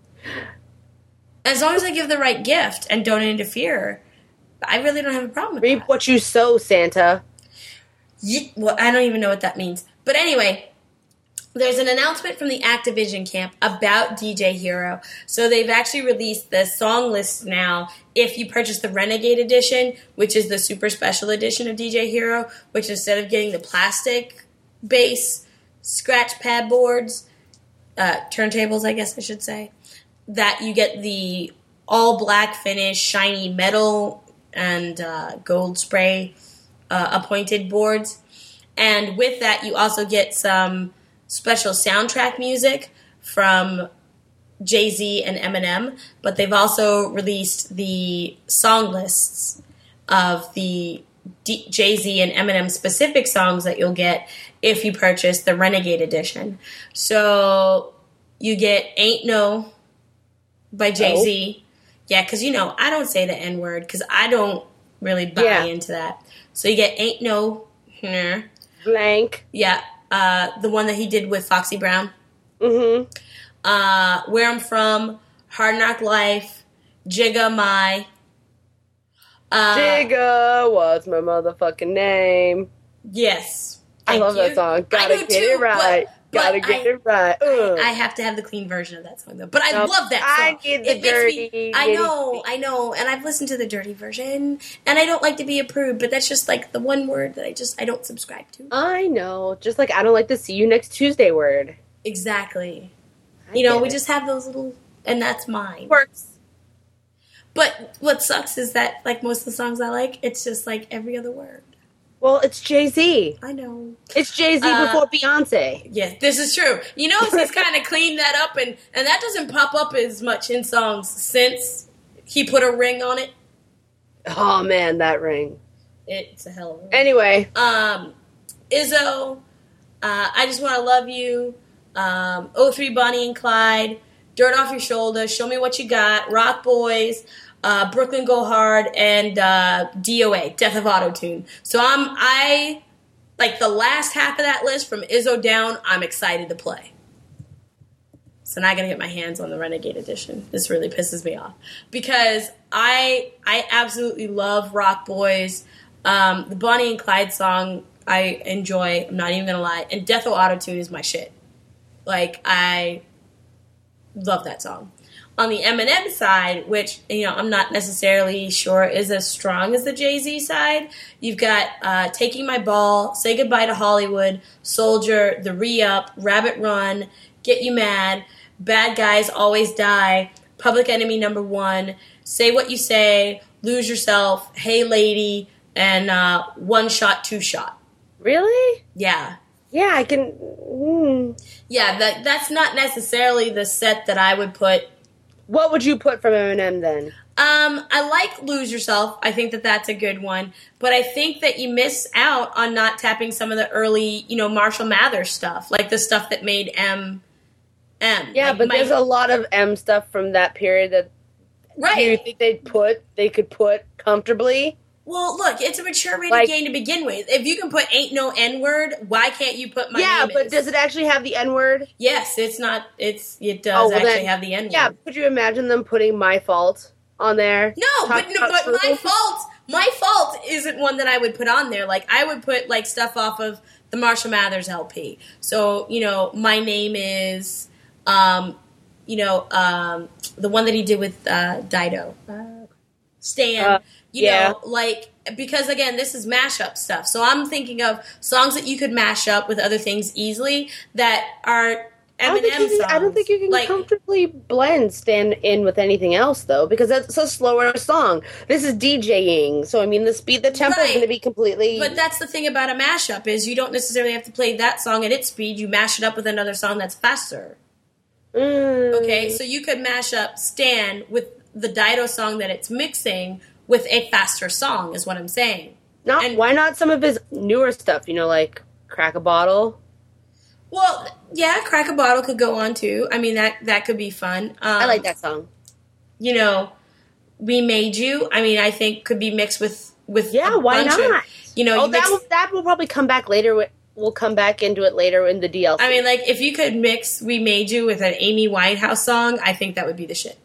As long as I give the right gift and don't interfere, I really don't have a problem with Reap that. what you sow, Santa. Ye- well, I don't even know what that means. But anyway, there's an announcement from the Activision camp about D J Hero. So they've actually released the song list now if you purchase the Renegade Edition, which is the super special edition of D J Hero, which instead of getting the plastic base, scratch pad boards, uh, turntables, I guess I should say, that you get the all black finish, shiny metal and uh, gold spray uh, appointed boards. And with that, you also get some special soundtrack music from Jay-Z and Eminem, but they've also released the song lists of the D- Jay-Z and Eminem specific songs that you'll get if you purchase the Renegade Edition. So you get Ain't No by Jay-Z. Oh. Yeah, because, you know, I don't say the N-word because I don't really buy yeah. into that. So you get Ain't No... Hmm, Blank. Yeah. Uh, the one that he did with Foxy Brown. Mm-hmm. Uh, Where I'm From, Hard Knock Life, Jigga My. Uh, Jigga, what's my motherfucking name? Yes. I Thank love you. that song. Gotta I do get too, it right. But, but Gotta get I, it right. Ugh. I have to have the clean version of that song, though. But I Nope. love that song. I need the it makes dirty, me. I know, I know, and I've listened to the dirty version, and I don't like to be a prude, but that's just like the one word that I just I don't subscribe to. I know. Just like I don't like the see you next Tuesday word. Exactly. I You know, get we it. just have those little, and that's mine. Works. But what sucks is that, like most of the songs I like, it's just like every other word. Well, it's Jay-Z. I know. It's Jay-Z Uh, before Beyonce. Yes, this is true. You know, he's kind of cleaned that up, and, and that doesn't pop up as much in songs since he put a ring on it. Oh, man, that ring. It's a hell of a ring. Anyway. Um, Izzo, uh, I Just Want to Love You, um, oh three Bonnie and Clyde, Dirt Off Your Shoulder, Show Me What You Got, Rock Boys, uh, Brooklyn Go Hard, and uh, D O A, Death of Autotune. So I'm, I, like the last half of that list from Izzo down, I'm excited to play. So now I gotta get my hands on the Renegade Edition. This really pisses me off. Because I I absolutely love Rock Boys. Um, the Bonnie and Clyde song I enjoy, I'm not even gonna lie. And Death of Autotune is my shit. Like, I love that song. On the Eminem side, which, you know, I'm not necessarily sure is as strong as the Jay-Z side, you've got uh, Taking My Ball, Say Goodbye to Hollywood, Soldier, The Re-Up, Rabbit Run, Get You Mad, Bad Guys Always Die, Public Enemy Number One, Say What You Say, Lose Yourself, Hey Lady, and uh, One Shot, Two Shot. Really? Yeah. Yeah, I can... Mm. Yeah, that that's not necessarily the set that I would put. What would you put from Eminem then? Um, I like Lose Yourself. I think that that's a good one. But I think that you miss out on not tapping some of the early, you know, Marshall Mathers stuff. Like the stuff that made M, M. Yeah, like but my, there's a lot of M stuff from that period that right. you think they'd put, they could put comfortably. Well, look, it's a mature rated Like- game to begin with. If you can put Ain't No N-word, why can't you put My yeah, Name but Is? does it actually have the N-word? Yes, it's not, it's, it does Oh, well actually then- have the N-word. Yeah, could you imagine them putting My Fault on there? No, but, Talking no, about but My Frugal? Fault, My Fault isn't one that I would put on there. Like, I would put, like, stuff off of the Marshall Mathers L P. So, you know, My Name Is, um, you know, um, the one that he did with uh, Dido. Uh, Stan. Uh, you yeah. know, like, because, again, this is mashup stuff. So I'm thinking of songs that you could mash up with other things easily that are I don't, think Eminem you can, songs. I don't think you can like, comfortably blend Stand In with anything else, though, because that's a slower song. This is DJing, so I mean, the speed, the tempo is Right. going to be completely... But that's the thing about a mashup is you don't necessarily have to play that song at its speed. You mash it up with another song that's faster. Mm. Okay, so you could mash up Stan with the Dido song that it's mixing with a faster song, is what I'm saying. Not, and- why not some of his newer stuff, you know, like Crack a Bottle? Well, yeah, Crack a Bottle could go on too. I mean, that that could be fun. Um, I like that song. You know, We Made You. I mean, I think could be mixed with with Yeah, a why bunch not? Of, you know, Oh, you that mix, will, that will probably come back later. With, we'll come back into it later in the D L C. I mean, like if you could mix We Made You with an Amy Winehouse song, I think that would be the shit.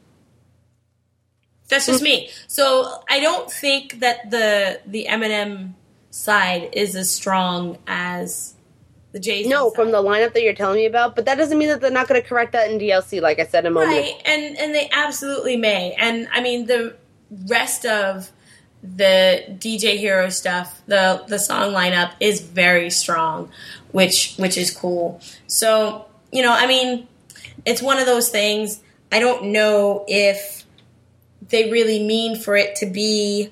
That's just me. So I don't think that the the Eminem side is as strong as the Jay-Z no, side. from the lineup that you're telling me about, but that doesn't mean that they're not going to correct that in D L C, like I said a moment Right, and and they absolutely may. And I mean the rest of the D J Hero stuff, the the song lineup is very strong, which which is cool. So, you know, I mean, it's one of those things. I don't know if they really mean for it to be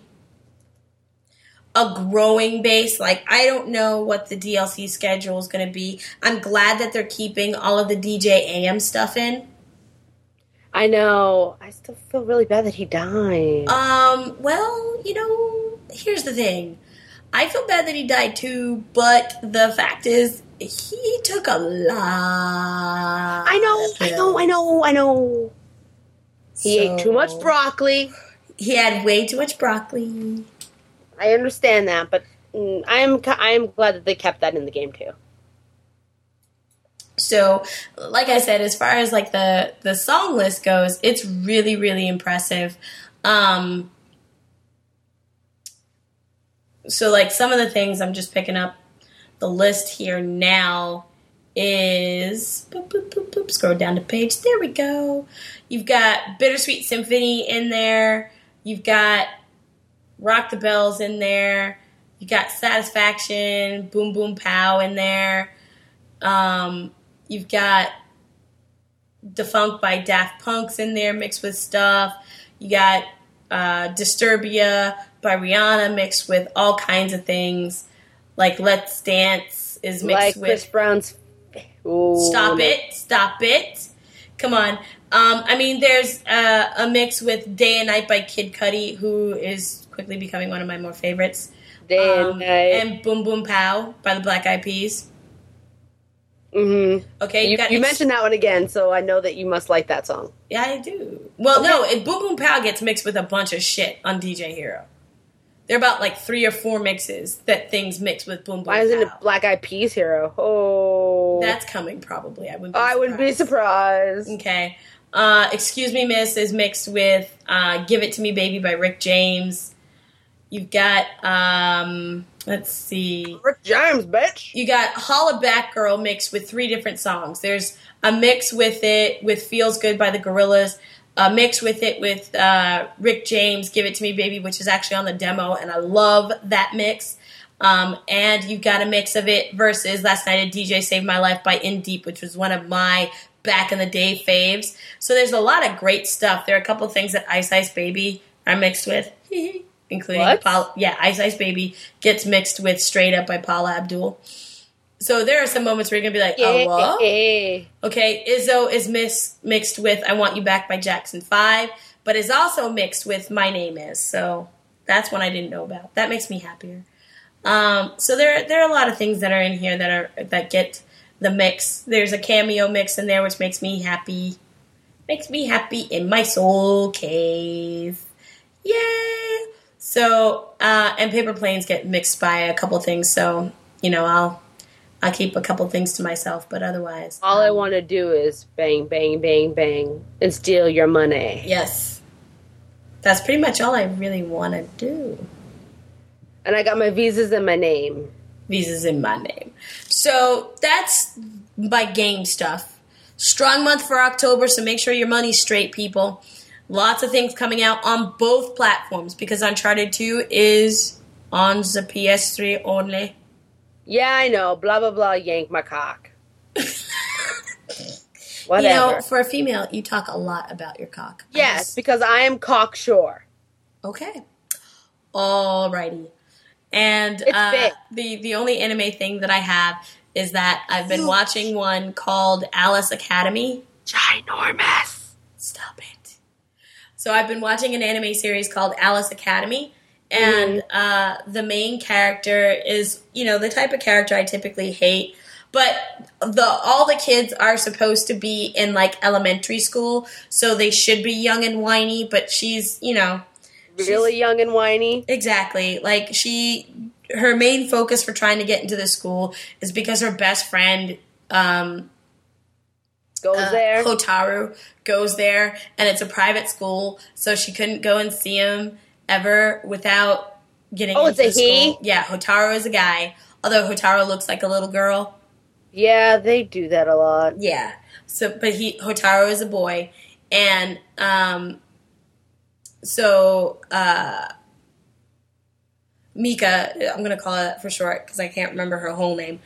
a growing base. Like, I don't know what the D L C schedule is going to be. I'm glad that they're keeping all of the D J A M stuff in. I know. I still feel really bad that he died. Um, well, you know, here's the thing. I feel bad that he died too, but the fact is, he took a lot. I know, I know, I know, I know. He So- ate too much broccoli. He had way too much broccoli. I understand that, but mm, I am I am glad that they kept that in the game too. So, like I said, as far as like the, the song list goes, it's really, really impressive. Um, so, like, some of the things I'm just picking up the list here now is boop, boop, boop, boop, scroll down the page. There we go. You've got Bittersweet Symphony in there. You've got Rock the Bells in there. You got Satisfaction, Boom Boom Pow in there. Um, you've got Defunct by Daft Punk's in there mixed with stuff. You got uh, Disturbia by Rihanna mixed with all kinds of things. Like Let's Dance is mixed like with... Chris Brown's... Ooh. Stop it. Stop it. Come on. Um, I mean, there's uh, a mix with Day and Night by Kid Cudi, who is quickly becoming one of my more favorites. Day um, and Night. And Boom Boom Pow by the Black Eyed Peas. Mm-hmm. Okay, you, you, got you ex- mentioned that one again, so I know that you must like that song. Yeah, I do. Well, okay. no, it, Boom Boom Pow gets mixed with a bunch of shit on D J Hero. There are about like three or four mixes that things mix with Boom Boom Pow. Why isn't it Black Eyed Peas Hero? Oh, that's coming probably. I wouldn't. Be I surprised. wouldn't be surprised. Okay. Uh, Excuse Me, Miss is mixed with uh, Give It to Me, Baby by Rick James. You've got, um, let's see. Rick James, bitch. You got Holla Back Girl mixed with three different songs. There's a mix with it with Feels Good by the Gorillaz. A mix with it with uh, Rick James, Give It to Me, Baby, which is actually on the demo, and I love that mix. Um, and you've got a mix of it versus Last Night a D J Saved My Life by In Deep, which was one of my back in the day faves. So there's a lot of great stuff. There are a couple of things that Ice Ice Baby are mixed with, including what? Paula, yeah, Ice Ice Baby gets mixed with Straight Up by Paula Abdul. So there are some moments where you're going to be like, oh, what? Okay, Izzo is mis- mixed with I Want You Back by Jackson five, but is also mixed with My Name Is. So that's one I didn't know about. That makes me happier. Um, so there, there are a lot of things that are in here that are that get the mix. There's a cameo mix in there, which makes me happy. Makes me happy in my soul cave. Yay! So, uh, and Paper Planes get mixed by a couple things, so, you know, I'll I'll keep a couple things to myself, but otherwise... All um, I want to do is bang, bang, bang, bang, and steal your money. Yes. That's pretty much all I really want to do. And I got my visas in my name. Visas in my name. So that's my game stuff. Strong month for October, so make sure your money's straight, people. Lots of things coming out on both platforms because Uncharted two is on the P S three only. Yeah, I know. Blah, blah, blah, yank my cock. Whatever. You know, for a female, you talk a lot about your cock. Yes, Just... because I am cocksure. Okay. Alrighty. And It's uh, big. the, the only anime thing that I have is that I've been watching one called Alice Academy. Ginormous. Stop it. So I've been watching an anime series called Alice Academy, and mm. uh, the main character is, you know, the type of character I typically hate, but the all the kids are supposed to be in, like, elementary school, so they should be young and whiny, but she's, you know... Really young and whiny? Exactly. Like, she... Her main focus for trying to get into the school is because her best friend... Um, Goes uh, there. Hotaru goes there, and it's a private school, so she couldn't go and see him ever without getting oh, into it's a the he? school. Yeah, Hotaru is a guy, although Hotaru looks like a little girl. Yeah, they do that a lot. Yeah. So, but he Hotaru is a boy, and um, so uh, Mika, I'm gonna call her that for short because I can't remember her whole name.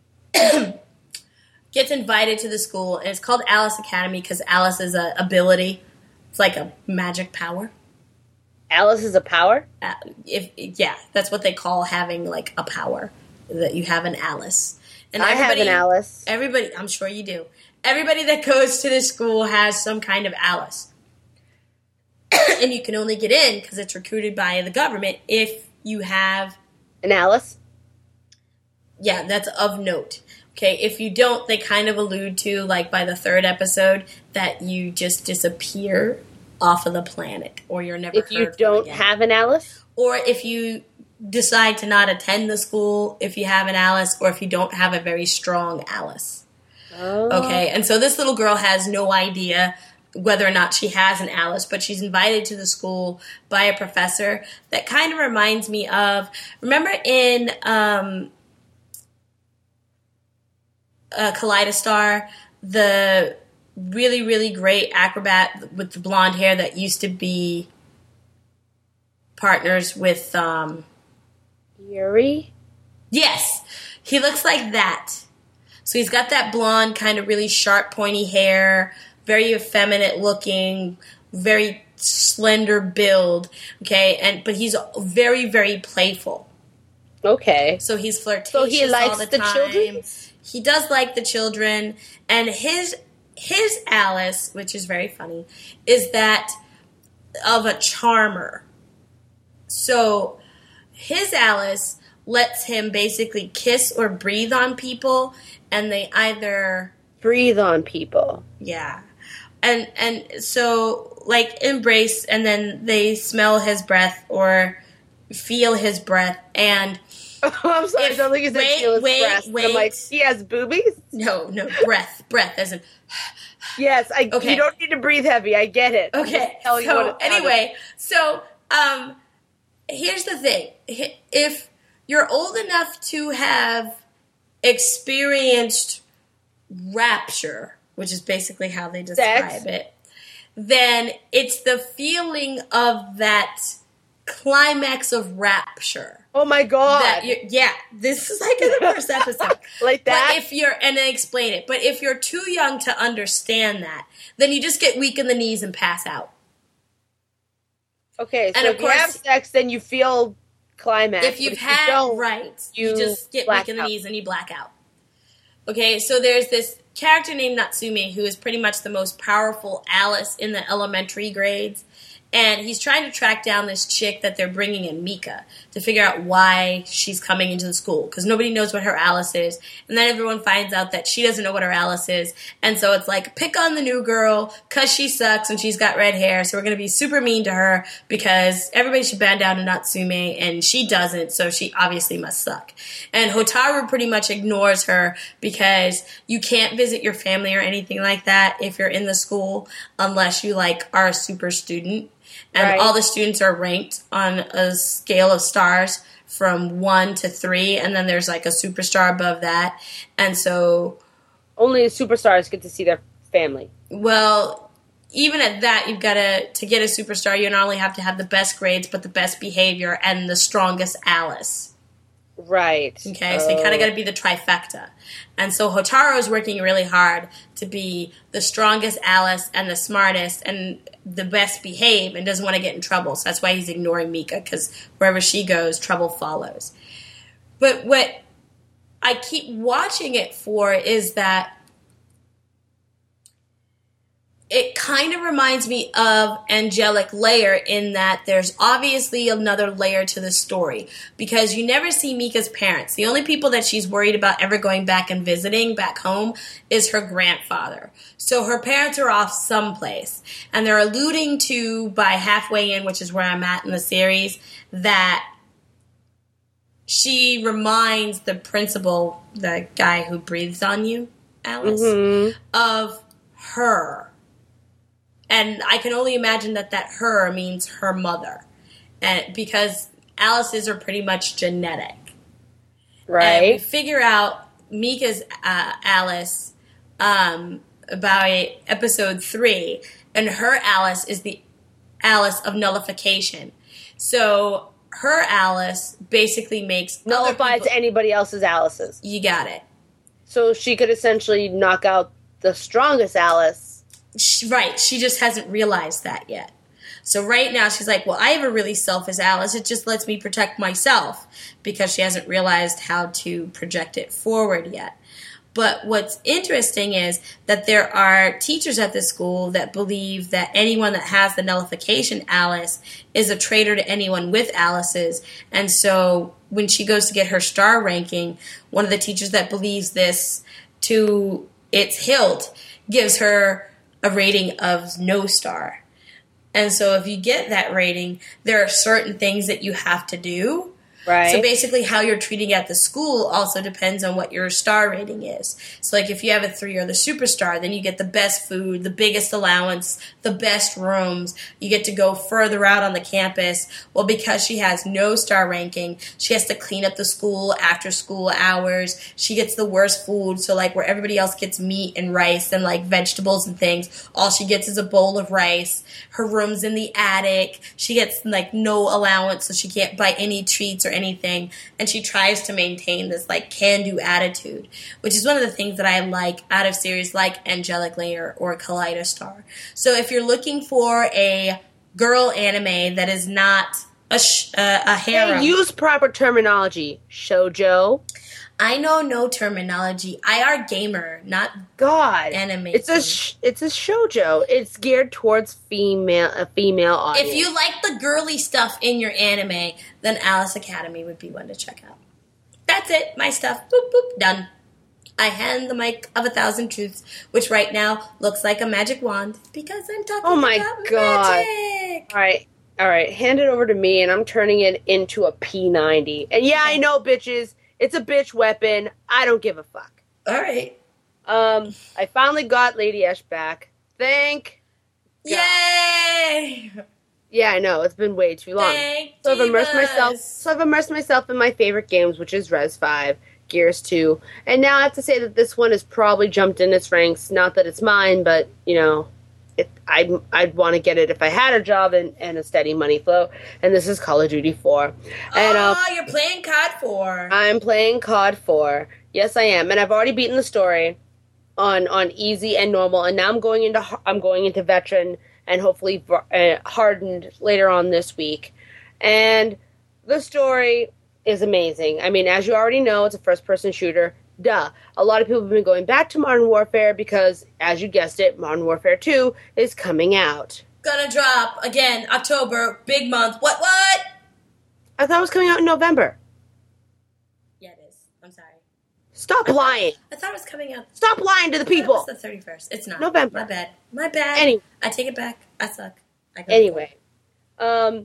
Gets invited to the school, and it's called Alice Academy because Alice is a ability. It's like a magic power. Alice is a power? Uh, if yeah, that's what they call having like a power. That you have an Alice. And I have an Alice. Everybody, I'm sure you do. Everybody that goes to this school has some kind of Alice. And you can only get in because it's recruited by the government if you have... An Alice? Yeah, that's of note. Okay, if you don't, they kind of allude to, like, by the third episode, that you just disappear off of the planet, or you're never If heard you from don't again. have an Alice? Or if you decide to not attend the school, if you have an Alice, or if you don't have a very strong Alice. Oh. Okay, and so this little girl has no idea whether or not she has an Alice, but she's invited to the school by a professor that kind of reminds me of, remember in um, uh, Kaleidostar, the really, really great acrobat with the blonde hair that used to be partners with... Um, Yuri? Yes, he looks like that. So he's got that blonde, kind of really sharp, pointy hair, very effeminate looking, very slender build, okay? And but he's very, very playful. Okay. So he's flirtatious so he likes all the, the time. children? He does like the children. And his his Alice, which is very funny, is that of a charmer. So his Alice lets him basically kiss or breathe on people, and they either... Breathe on people. Yeah. And and so, like, embrace, and then they smell his breath or feel his breath, and... Oh, I'm sorry, I don't think you said wait, feel his wait, breast. wait. I'm like, he has boobies? No, no, breath, breath, as in... Yes, I, Okay. you don't need to breathe heavy, I get it. I'm Okay, just telling you so what it anyway, so, um, here's the thing. If you're old enough to have experienced rapture, which is basically how they describe Sex. it, then it's the feeling of that climax of rapture. Oh my god. That you yeah, this is like in the first episode. Like that? But if you're, and then explain it, but if you're too young to understand that, then you just get weak in the knees and pass out. Okay, so And of if you have course- sex, then you feel climax. If you've but had, you don't, right, you, you just get black weak in the out. knees and you black out. Okay, so there's this character named Natsume who is pretty much the most powerful Alice in the elementary grades. And he's trying to track down this chick that they're bringing in, Mika, to figure out why she's coming into the school. Because nobody knows what her Alice is. And then everyone finds out that she doesn't know what her Alice is. And so it's like, pick on the new girl because she sucks and she's got red hair. So we're going to be super mean to her because everybody should band down to Natsume and she doesn't. So she obviously must suck. And Hotaru pretty much ignores her because you can't visit your family or anything like that if you're in the school unless you like are a super student. And Right. all the students are ranked on a scale of stars from one to three, and then there's like a superstar above that. And so, Only superstars get to see their family. well, even at that, you've got to, to get a superstar, you not only have to have the best grades, but the best behavior and the strongest Alice. Right. Okay, so you kind of got to be the trifecta. And so Hotaru is working really hard to be the strongest Alice and the smartest and the best behaved and doesn't want to get in trouble. So that's why he's ignoring Mika, because wherever she goes, trouble follows. But what I keep watching it for is that it kind of reminds me of Angelic Layer in that there's obviously another layer to the story because you never see Mika's parents. The only people that she's worried about ever going back and visiting back home is her grandfather. So her parents are off someplace, and they're alluding to by halfway in, which is where I'm at in the series, that she reminds the principal, the guy who breathes on you, Alice, Mm-hmm. of her. And I can only imagine that that her means her mother. And because Alice's are pretty much genetic. And we Right. figure out Mika's uh, Alice um, by episode three, and her Alice is the Alice of nullification. So her Alice basically makes other Nullifies people- anybody else's Alice's. You got it. So she could essentially knock out the strongest Alice. She, right, she just hasn't realized that yet. So right now she's like, well, I have a really selfish Alice. It just lets me protect myself because she hasn't realized how to project it forward yet. But what's interesting is that there are teachers at the school that believe that anyone that has the nullification Alice is a traitor to anyone with Alice's. And so when she goes to get her star ranking, one of the teachers that believes this to its hilt gives her a rating of no star. And so if you get that rating, there are certain things that you have to do. Right. So basically how you're treating at the school also depends on what your star rating is. So like if you have a three or the superstar, then you get the best food, the biggest allowance, the best rooms. You get to go further out on the campus. Well, because she has no star ranking, she has to clean up the school after school hours. She gets the worst food. So like where everybody else gets meat and rice and like vegetables and things, all she gets is a bowl of rice. Her room's in the attic. She gets like no allowance, so she can't buy any treats or anything, and she tries to maintain this like can-do attitude, which is one of the things that I like out of series like Angelic Layer or Kaleidostar. So if you're looking for a girl anime that is not a sh- uh, a harem, hey, use proper terminology. Shoujo. I know no terminology. I are gamer, not God. anime. It's a sh- it's a shoujo. It's geared towards female a female audience. If you like the girly stuff in your anime, then Alice Academy would be one to check out. That's it. My stuff. Boop, boop. Done. I hand the mic of a thousand truths, which right now looks like a magic wand because I'm talking oh my about God. magic. All right. All right. Hand it over to me, and I'm turning it into a P ninety. And yeah, okay. I know, bitches. It's a bitch weapon. I don't give a fuck. All right. Um, I finally got Lady Esh back. Thank God. Yay! Yeah, I know. It's been way too long. Thank so I've immersed divas. myself. So I've immersed myself in my favorite games, which is Res five, Gears two, and now I have to say that this one has probably jumped in its ranks. Not that it's mine, but you know, it, I'd I'd want to get it if I had a job and, and a steady money flow. And this is Call of Duty four. And, oh, uh, you're playing C O D four. I'm playing C O D four. Yes, I am, and I've already beaten the story on on easy and normal, and now I'm going into I'm going into veteran and hopefully uh, hardened later on this week. And the story is amazing. I mean, as you already know, it's a first-person shooter. Duh. A lot of people have been going back to Modern Warfare because, as you guessed it, Modern Warfare two is coming out. Gonna drop again, October, big month. What, what? I thought it was coming out in November. Yeah, it is. I'm sorry. Stop I lying. Thought, I thought it was coming out. Stop lying to the people. It was the thirty-first. It's not. November. My bad. My bad. Anyway. I take it back. I suck. I anyway. Um,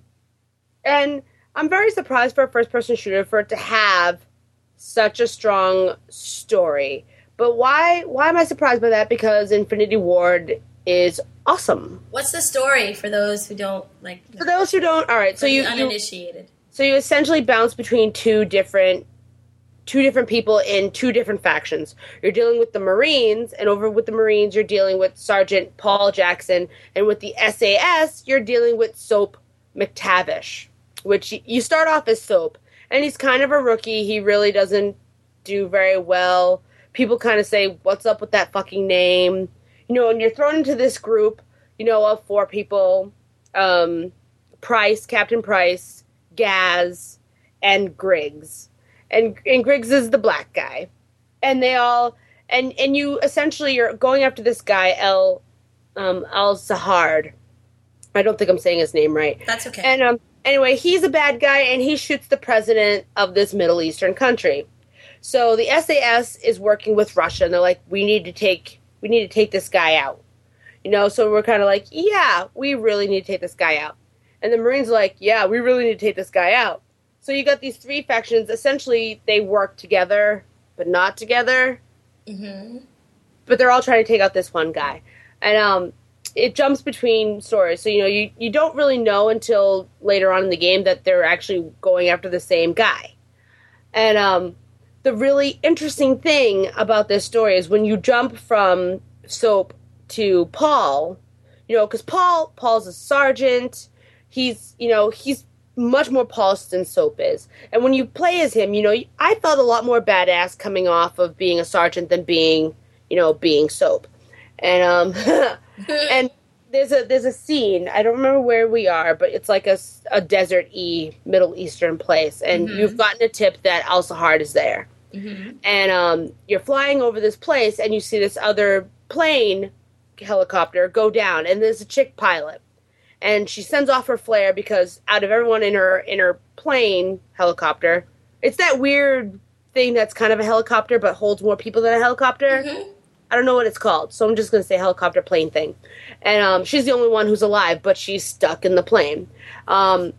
and I'm very surprised for a first-person shooter for it to have such a strong story. But why why am I surprised by that? Because Infinity Ward is awesome. What's the story for those who don't like For those who don't all right, so you uninitiated. You, so you essentially bounce between two different two different people in two different factions. You're dealing with the Marines, and over with the Marines you're dealing with Sergeant Paul Jackson, and with the S A S you're dealing with Soap McTavish, which you start off as Soap. And he's kind of a rookie. He really doesn't do very well. People kind of say, what's up with that fucking name? You know, and you're thrown into this group, you know, of four people. Um, Price, Captain Price, Gaz, and Griggs. And, and Griggs is the black guy. And they all... And, and you essentially are going after this guy, El, um, Al-Zahard. I don't think I'm saying his name right. That's okay. And, um... Anyway, he's a bad guy, and he shoots the president of this Middle Eastern country. So the S A S is working with Russia, and they're like, we need to take we need to take this guy out. You know, so we're kind of like, yeah, we really need to take this guy out. And the Marines are like, yeah, we really need to take this guy out. So you got these three factions. Essentially, they work together, but not together. Mm-hmm. But they're all trying to take out this one guy. And, um... it jumps between stories. So, you know, you, you don't really know until later on in the game that they're actually going after the same guy. And um, the really interesting thing about this story is when you jump from Soap to Paul, you know, because Paul, Paul's a sergeant. He's, you know, he's much more polished than Soap is. And when you play as him, you know, I felt a lot more badass coming off of being a sergeant than being, you know, being Soap. And, um... and there's a there's a scene, I don't remember where we are, but it's like a, a desert-y Middle Eastern place, and mm-hmm. you've gotten a tip that Al-Zahard is there. Mm-hmm. And um, you're flying over this place, and you see this other plane helicopter go down, and there's a chick pilot. And she sends off her flare because out of everyone in her in her plane helicopter, it's that weird thing that's kind of a helicopter but holds more people than a helicopter. Mm-hmm. I don't know what it's called, so I'm just going to say helicopter plane thing. And um, she's the only one who's alive, but she's stuck in the plane. Um,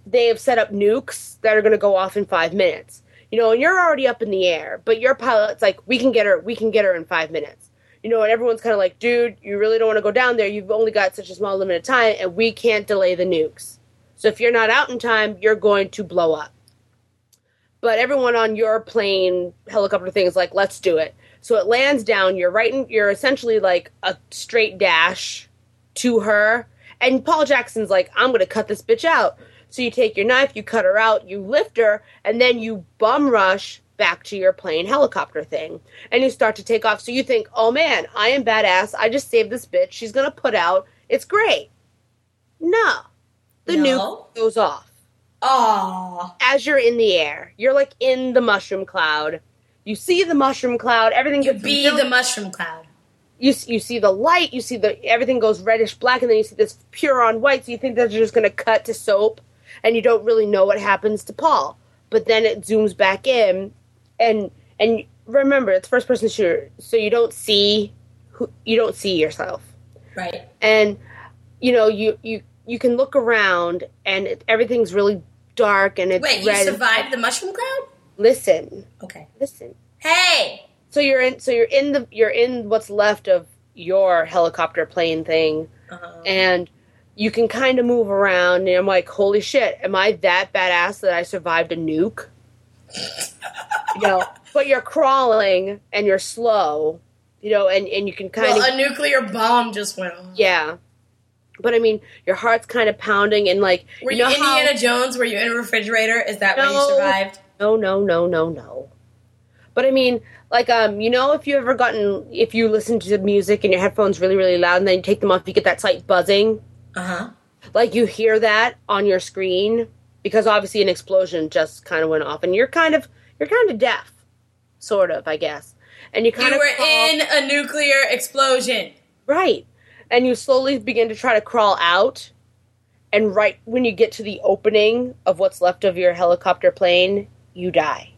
they have set up nukes that are going to go off in five minutes. You know, and you're already up in the air, but your pilot's like, we can get her, we can get her in five minutes. You know, and everyone's kind of like, dude, you really don't want to go down there. You've only got such a small limited time, and we can't delay the nukes. So if you're not out in time, you're going to blow up. But everyone on your plane, helicopter thing is like, let's do it. So it lands down. You're right in, you're essentially like a straight dash to her. And Paul Jackson's like, I'm going to cut this bitch out. So you take your knife, you cut her out, you lift her, and then you bum rush back to your plane helicopter thing. And you start to take off. So you think, oh man, I am badass. I just saved this bitch. She's going to put out. It's great. No. The No. nuke goes off. Aww. As you're in the air. You're like in the mushroom cloud. You see the mushroom cloud. Everything You gets be really- the mushroom cloud. You, you see the light. You see the everything goes reddish black, and then you see this pure on white. So you think that you're just going to cut to soap, and you don't really know what happens to Paul. But then it zooms back in, and and remember, it's first person shooter, so you don't see who you don't see yourself. Right. And you know you you you can look around, and it, everything's really dark, and it's Wait, you red. survived the mushroom cloud? Listen, Okay. listen. Hey! So you're in. So you're in the. You're in what's left of your helicopter plane thing, Uh-huh. and you can kind of move around. And I'm like, holy shit! Am I that badass that I survived a nuke? You know, but you're crawling and you're slow. You know, and and you can kind Well, of a nuclear bomb just went off. yeah. But I mean, your heart's kind of pounding, and like Were you you know Indiana how, Jones? Were you in a refrigerator? Is that why No. you survived? No, no, no, no, no. But I mean, like, um, you know, if you ever gotten, if you listen to music and your headphones really, really loud, and then you take them off, you get that slight buzzing. Uh-huh. Like, you hear that on your screen, because obviously an explosion just kind of went off, and you're kind of, you're kind of deaf. Sort of, I guess. And you kind You of were crawl- in a nuclear explosion. Right. And you slowly begin to try to crawl out, and right when you get to the opening of what's left of your helicopter plane, you die.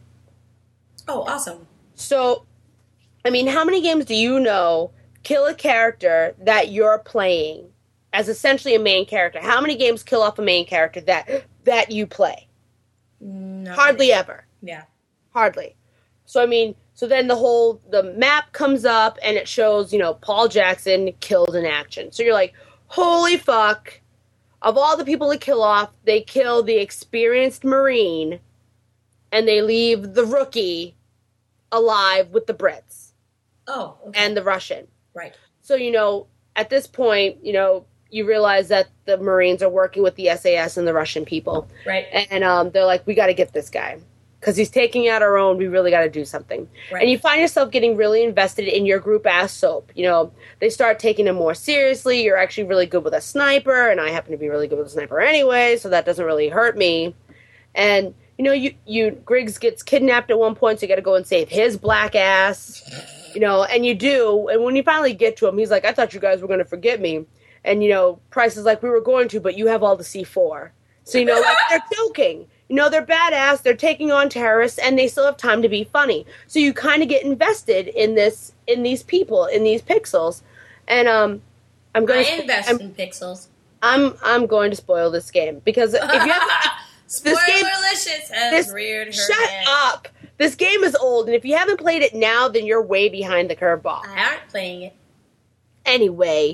Oh, awesome. So, I mean, how many games do you know kill a character that you're playing as essentially a main character? How many games kill off a main character that that you play? Not Hardly really. ever. Yeah. Hardly. So, I mean, so then the whole, the map comes up and it shows, you know, Paul Jackson killed in action. So you're like, holy fuck. Of all the people to kill off, they kill the experienced Marine and they leave the rookie alive with the Brits Oh, okay. and the Russian. Right. So, you know, at this point, you know, you realize that the Marines are working with the S A S and the Russian people. Right. And um, they're like, we got to get this guy. Because he's taking out our own, we really got to do something. Right. And you find yourself getting really invested in your group ass soap. You know, they start taking him more seriously. You're actually really good with a sniper, and I happen to be really good with a sniper anyway, so that doesn't really hurt me. And, you know, you, you Griggs gets kidnapped at one point, so you got to go and save his black ass. You know, and you do. And when you finally get to him, he's like, I thought you guys were going to forget me. And, you know, Price is like, we were going to, but you have all the C four. So, you know, like, they're joking. You know, they're badass, they're taking on terrorists, and they still have time to be funny. So you kind of get invested in this, in these people, in these pixels. And um, I'm going I to invest I'm, in pixels. I'm I'm going to spoil this game because if you have this game, Spoilerlicious has this, reared her shut head. up. This game is old, and if you haven't played it now, then you're way behind the curveball. I aren't playing it. Anyway,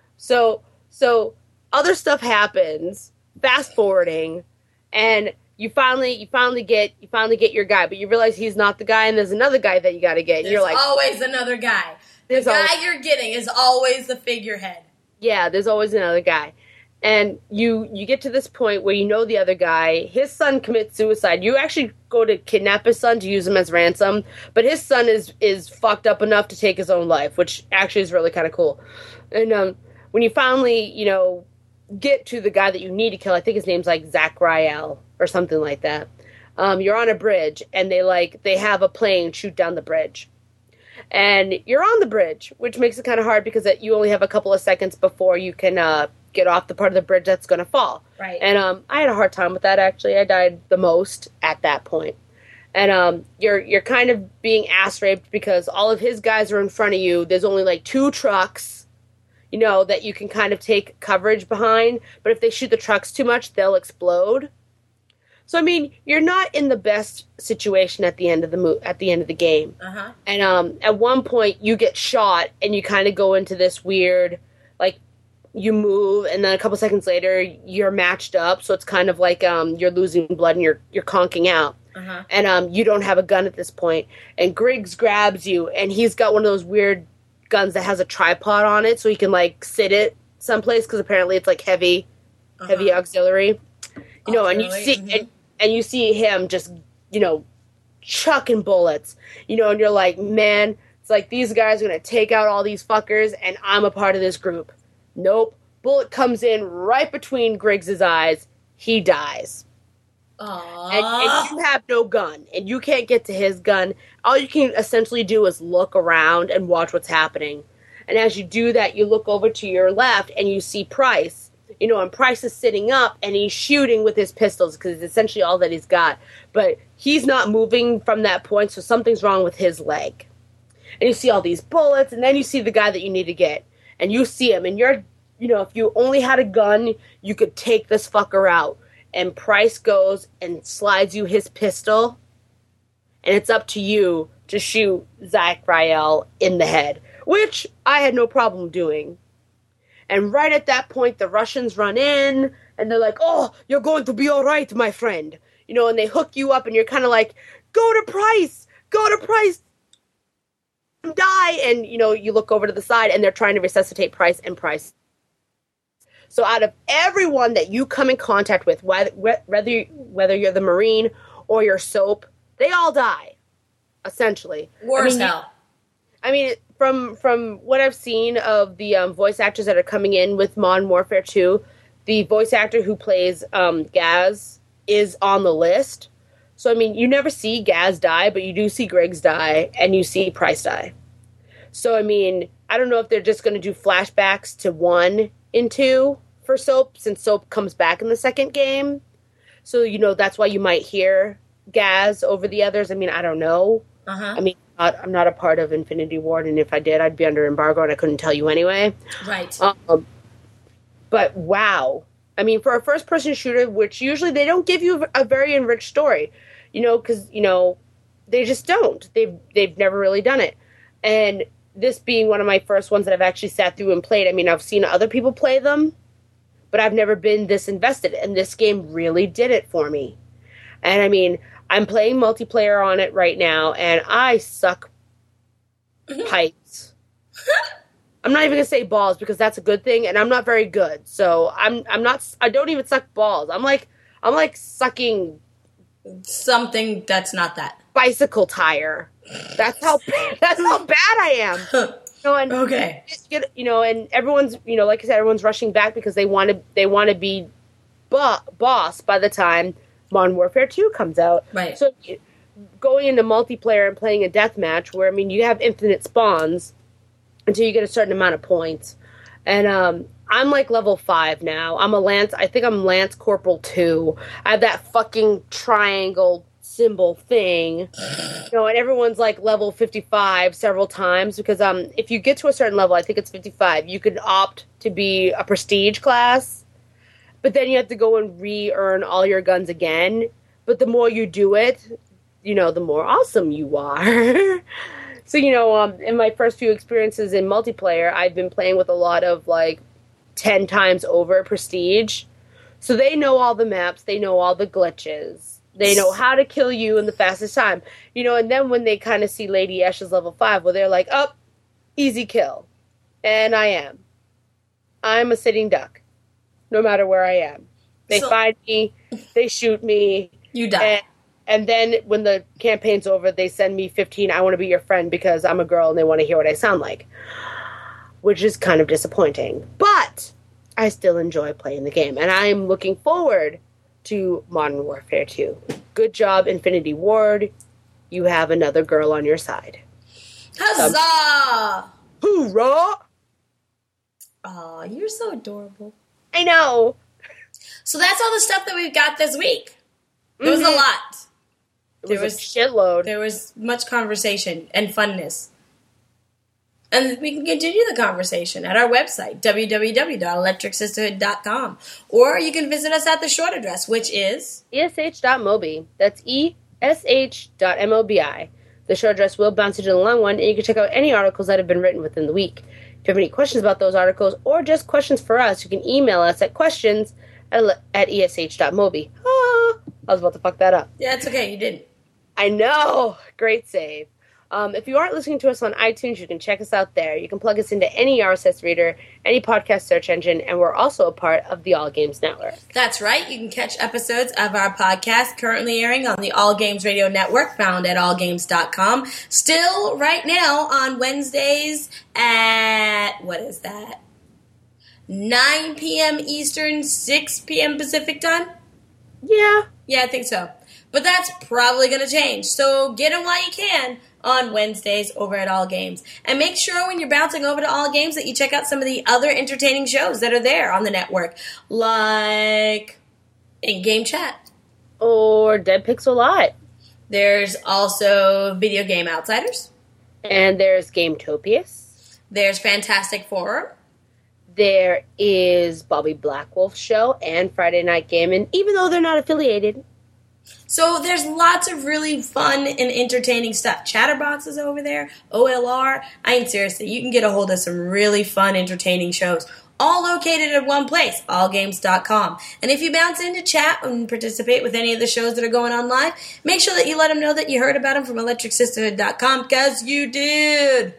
so so other stuff happens. Fast forwarding, and you finally you finally get you finally get your guy, but you realize he's not the guy, and there's another guy that you got to get. And There's you're like, always another guy. The There's guy always- you're getting is always the figurehead. yeah, there's always another guy. And you you get to this point where you know the other guy, his son commits suicide. You actually go to kidnap his son to use him as ransom, but his son is is fucked up enough to take his own life, which actually is really kind of cool. And um, when you finally, you know, get to the guy that you need to kill, I think his name's like Zach Rael or something like that. Um, you're on a bridge, and they like they have a plane shoot down the bridge. And you're on the bridge, which makes it kind of hard because it, you only have a couple of seconds before you can uh, get off the part of the bridge that's going to fall. Right. And um, I had a hard time with that, actually. I died the most at that point. And um, you're you're kind of being ass raped because all of his guys are in front of you. There's only like two trucks, you know, that you can kind of take coverage behind. But if they shoot the trucks too much, they'll explode. So I mean, you're not in the best situation at the end of the mo- at the end of the game. Uh-huh. And um, at one point, you get shot, and you kind of go into this weird, like, you move, and then a couple seconds later, you're matched up. So it's kind of like um, you're losing blood, and you're you're conking out. Uh-huh. And um, you don't have a gun at this point. And Griggs grabs you, and he's got one of those weird guns that has a tripod on it, so he can like sit it someplace because apparently it's like heavy, uh-huh. heavy auxiliary. You know, and you see. Mm-hmm. And, And you see him just, you know, chucking bullets, you know, and you're like, man, it's like these guys are going to take out all these fuckers, and I'm a part of this group. Nope. Bullet comes in right between Griggs' eyes. He dies. Aww. And, and you have no gun, and you can't get to his gun. All you can essentially do is look around and watch what's happening. And as you do that, you look over to your left, and you see Price. You know, and Price is sitting up, and he's shooting with his pistols because it's essentially all that he's got. But he's not moving from that point, so something's wrong with his leg. And you see all these bullets, and then you see the guy that you need to get. And you see him, and you're, you know, if you only had a gun, you could take this fucker out. And Price goes and slides you his pistol, and it's up to you to shoot Zachariel in the head, which I had no problem doing. And right at that point, the Russians run in, and they're like, oh, you're going to be all right, my friend. You know, and they hook you up, and you're kind of like, go to Price! Go to Price! Die! And, you know, you look over to the side, and they're trying to resuscitate Price and Price. So out of everyone that you come in contact with, whether, whether, whether you're the Marine or you're Soap, they all die, essentially. Worse I mean, hell. I mean... From from what I've seen of the um, voice actors that are coming in with Modern Warfare two, the voice actor who plays um, Gaz is on the list. So, I mean, you never see Gaz die, but you do see Griggs die, and you see Price die. So, I mean, I don't know if they're just going to do flashbacks to one and two for Soap, since Soap comes back in the second game. So, you know, that's why you might hear Gaz over the others. I mean, I don't know. Uh-huh. I mean, I'm not a part of Infinity Ward, and if I did, I'd be under embargo, and I couldn't tell you anyway. Right. Um, but wow. I mean, for a first-person shooter, which usually they don't give you a very enriched story, you know, because, you know, they just don't. They've, they've never really done it. And this being one of my first ones that I've actually sat through and played, I mean, I've seen other people play them, but I've never been this invested, and this game really did it for me. And, I mean... I'm playing multiplayer on it right now, and I suck pipes. I'm not even gonna say balls because that's a good thing, and I'm not very good. So I'm I'm not. I don't even suck balls. I'm like I'm like sucking something that's not that bicycle tire. That's how that's how bad I am. You know, and okay. You, you know, and everyone's you know, like I said, everyone's rushing back because they want to they want to be bo- boss by the time Modern Warfare two comes out. Right. So going into multiplayer and playing a deathmatch where, I mean, you have infinite spawns until you get a certain amount of points. And um, I'm like level five now. I'm a Lance, I think I'm Lance Corporal two. I have that fucking triangle symbol thing. You know, and everyone's like level fifty-five several times because um, if you get to a certain level, I think it's fifty-five, you can opt to be a prestige class. But then you have to go and re-earn all your guns again. But the more you do it, you know, the more awesome you are. So, you know, um, in my first few experiences in multiplayer, I've been playing with a lot of, like, ten times over prestige. So they know all the maps. They know all the glitches. They know how to kill you in the fastest time. You know, and then when they kind of see Lady Ashes level five, well, they're like, oh, easy kill. And I am. I'm a sitting duck. No matter where I am. They so, find me, they shoot me. You die. And, and then when the campaign's over, they send me fifteen, I want to be your friend because I'm a girl and they want to hear what I sound like. Which is kind of disappointing. But I still enjoy playing the game. And I'm looking forward to Modern Warfare two. Good job, Infinity Ward. You have another girl on your side. Huzzah! Um, hoorah! Aw, you're so adorable. I know. So that's all the stuff that we've got this week. There was mm-hmm. a lot. It there was, was a shitload. There was much conversation and funness. And we can continue the conversation at our website, w w w dot electric sisterhood dot com. Or you can visit us at the short address, which is E S H dot mobi. That's E S H dot M O B I. The short address will bounce you to the long one, and you can check out any articles that have been written within the week. If you have any questions about those articles, or just questions for us, you can email us at questions at, at E S H dot mobi. Ah, I was about to fuck that up. Yeah, it's okay. You didn't. I know. Great save. Um, if you aren't listening to us on iTunes, you can check us out there. You can plug us into any R S S reader, any podcast search engine, and we're also a part of the All Games Network. That's right. You can catch episodes of our podcast currently airing on the All Games Radio Network, found at all games dot com. Still, right now, on Wednesdays at, what is that? nine p.m. Eastern, six p.m. Pacific time? Yeah. Yeah, I think so. But that's probably going to change. So get in while you can on Wednesdays over at All Games. And make sure when you're bouncing over to All Games that you check out some of the other entertaining shows that are there on the network. Like In-Game Chat. Or Dead Pixel Lot. There's also Video Game Outsiders. And there's Gametopius. There's Fantastic Forum. There is Bobby Blackwolf's show and Friday Night Gaming, even though they're not affiliated. So there's lots of really fun and entertaining stuff. Chatterbox is over there, O L R. I mean, seriously, you can get a hold of some really fun, entertaining shows, all located at one place, all games dot com. And if you bounce into chat and participate with any of the shows that are going on live, make sure that you let them know that you heard about them from electric sisterhood dot com, because you did.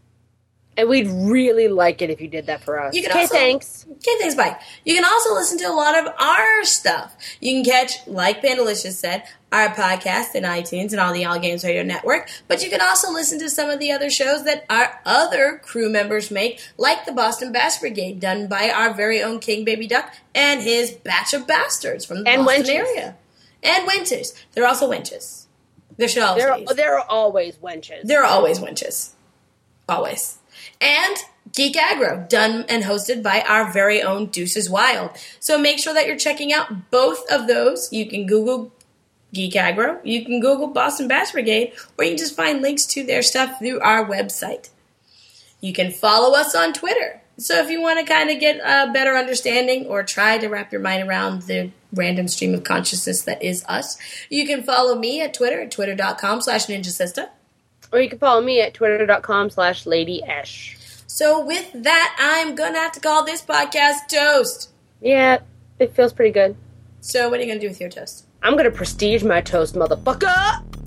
And we'd really like it if you did that for us. You can okay, also, thanks. Okay, thanks, bye. You can also listen to a lot of our stuff. You can catch, like Pandalicious said, our podcast in iTunes and on the All Games Radio Network. But you can also listen to some of the other shows that our other crew members make, like the Boston Bass Brigade, done by our very own King Baby Duck and his batch of bastards from the and Boston wenches. area. And wenches. They're also wenches. There should always there, be. there are always wenches. There are always wenches. Always. And Geek Aggro, done and hosted by our very own Deuces Wild. So make sure that you're checking out both of those. You can Google Geek Aggro, you can Google Boston Bass Brigade, or you can just find links to their stuff through our website. You can follow us on Twitter. So if you want to kind of get a better understanding or try to wrap your mind around the random stream of consciousness that is us, you can follow me at Twitter at twitter dot com slash ninja sister. Or you can follow me at twitter dot com slash lady esh. So with that, I'm going to have to call this podcast toast. Yeah, it feels pretty good. So what are you going to do with your toast? I'm going to prestige my toast, motherfucker!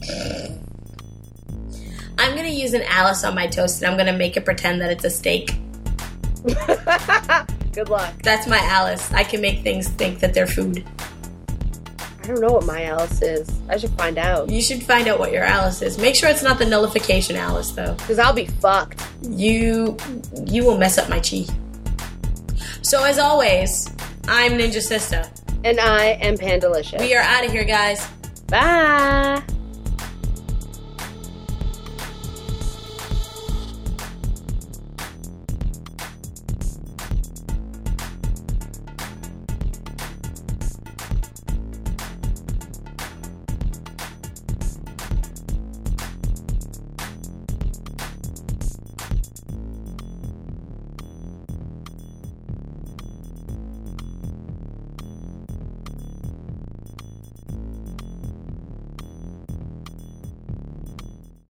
I'm going to use an Alice on my toast, and I'm going to make it pretend that it's a steak. Good luck. That's my Alice. I can make things think that they're food. I don't know what my Alice is. I should find out. You should find out what your Alice is. Make sure it's not the nullification Alice, though. Because I'll be fucked. You, you will mess up my chi. So as always, I'm Ninja Sister. And I am Pandalicious. We are out of here, guys. Bye!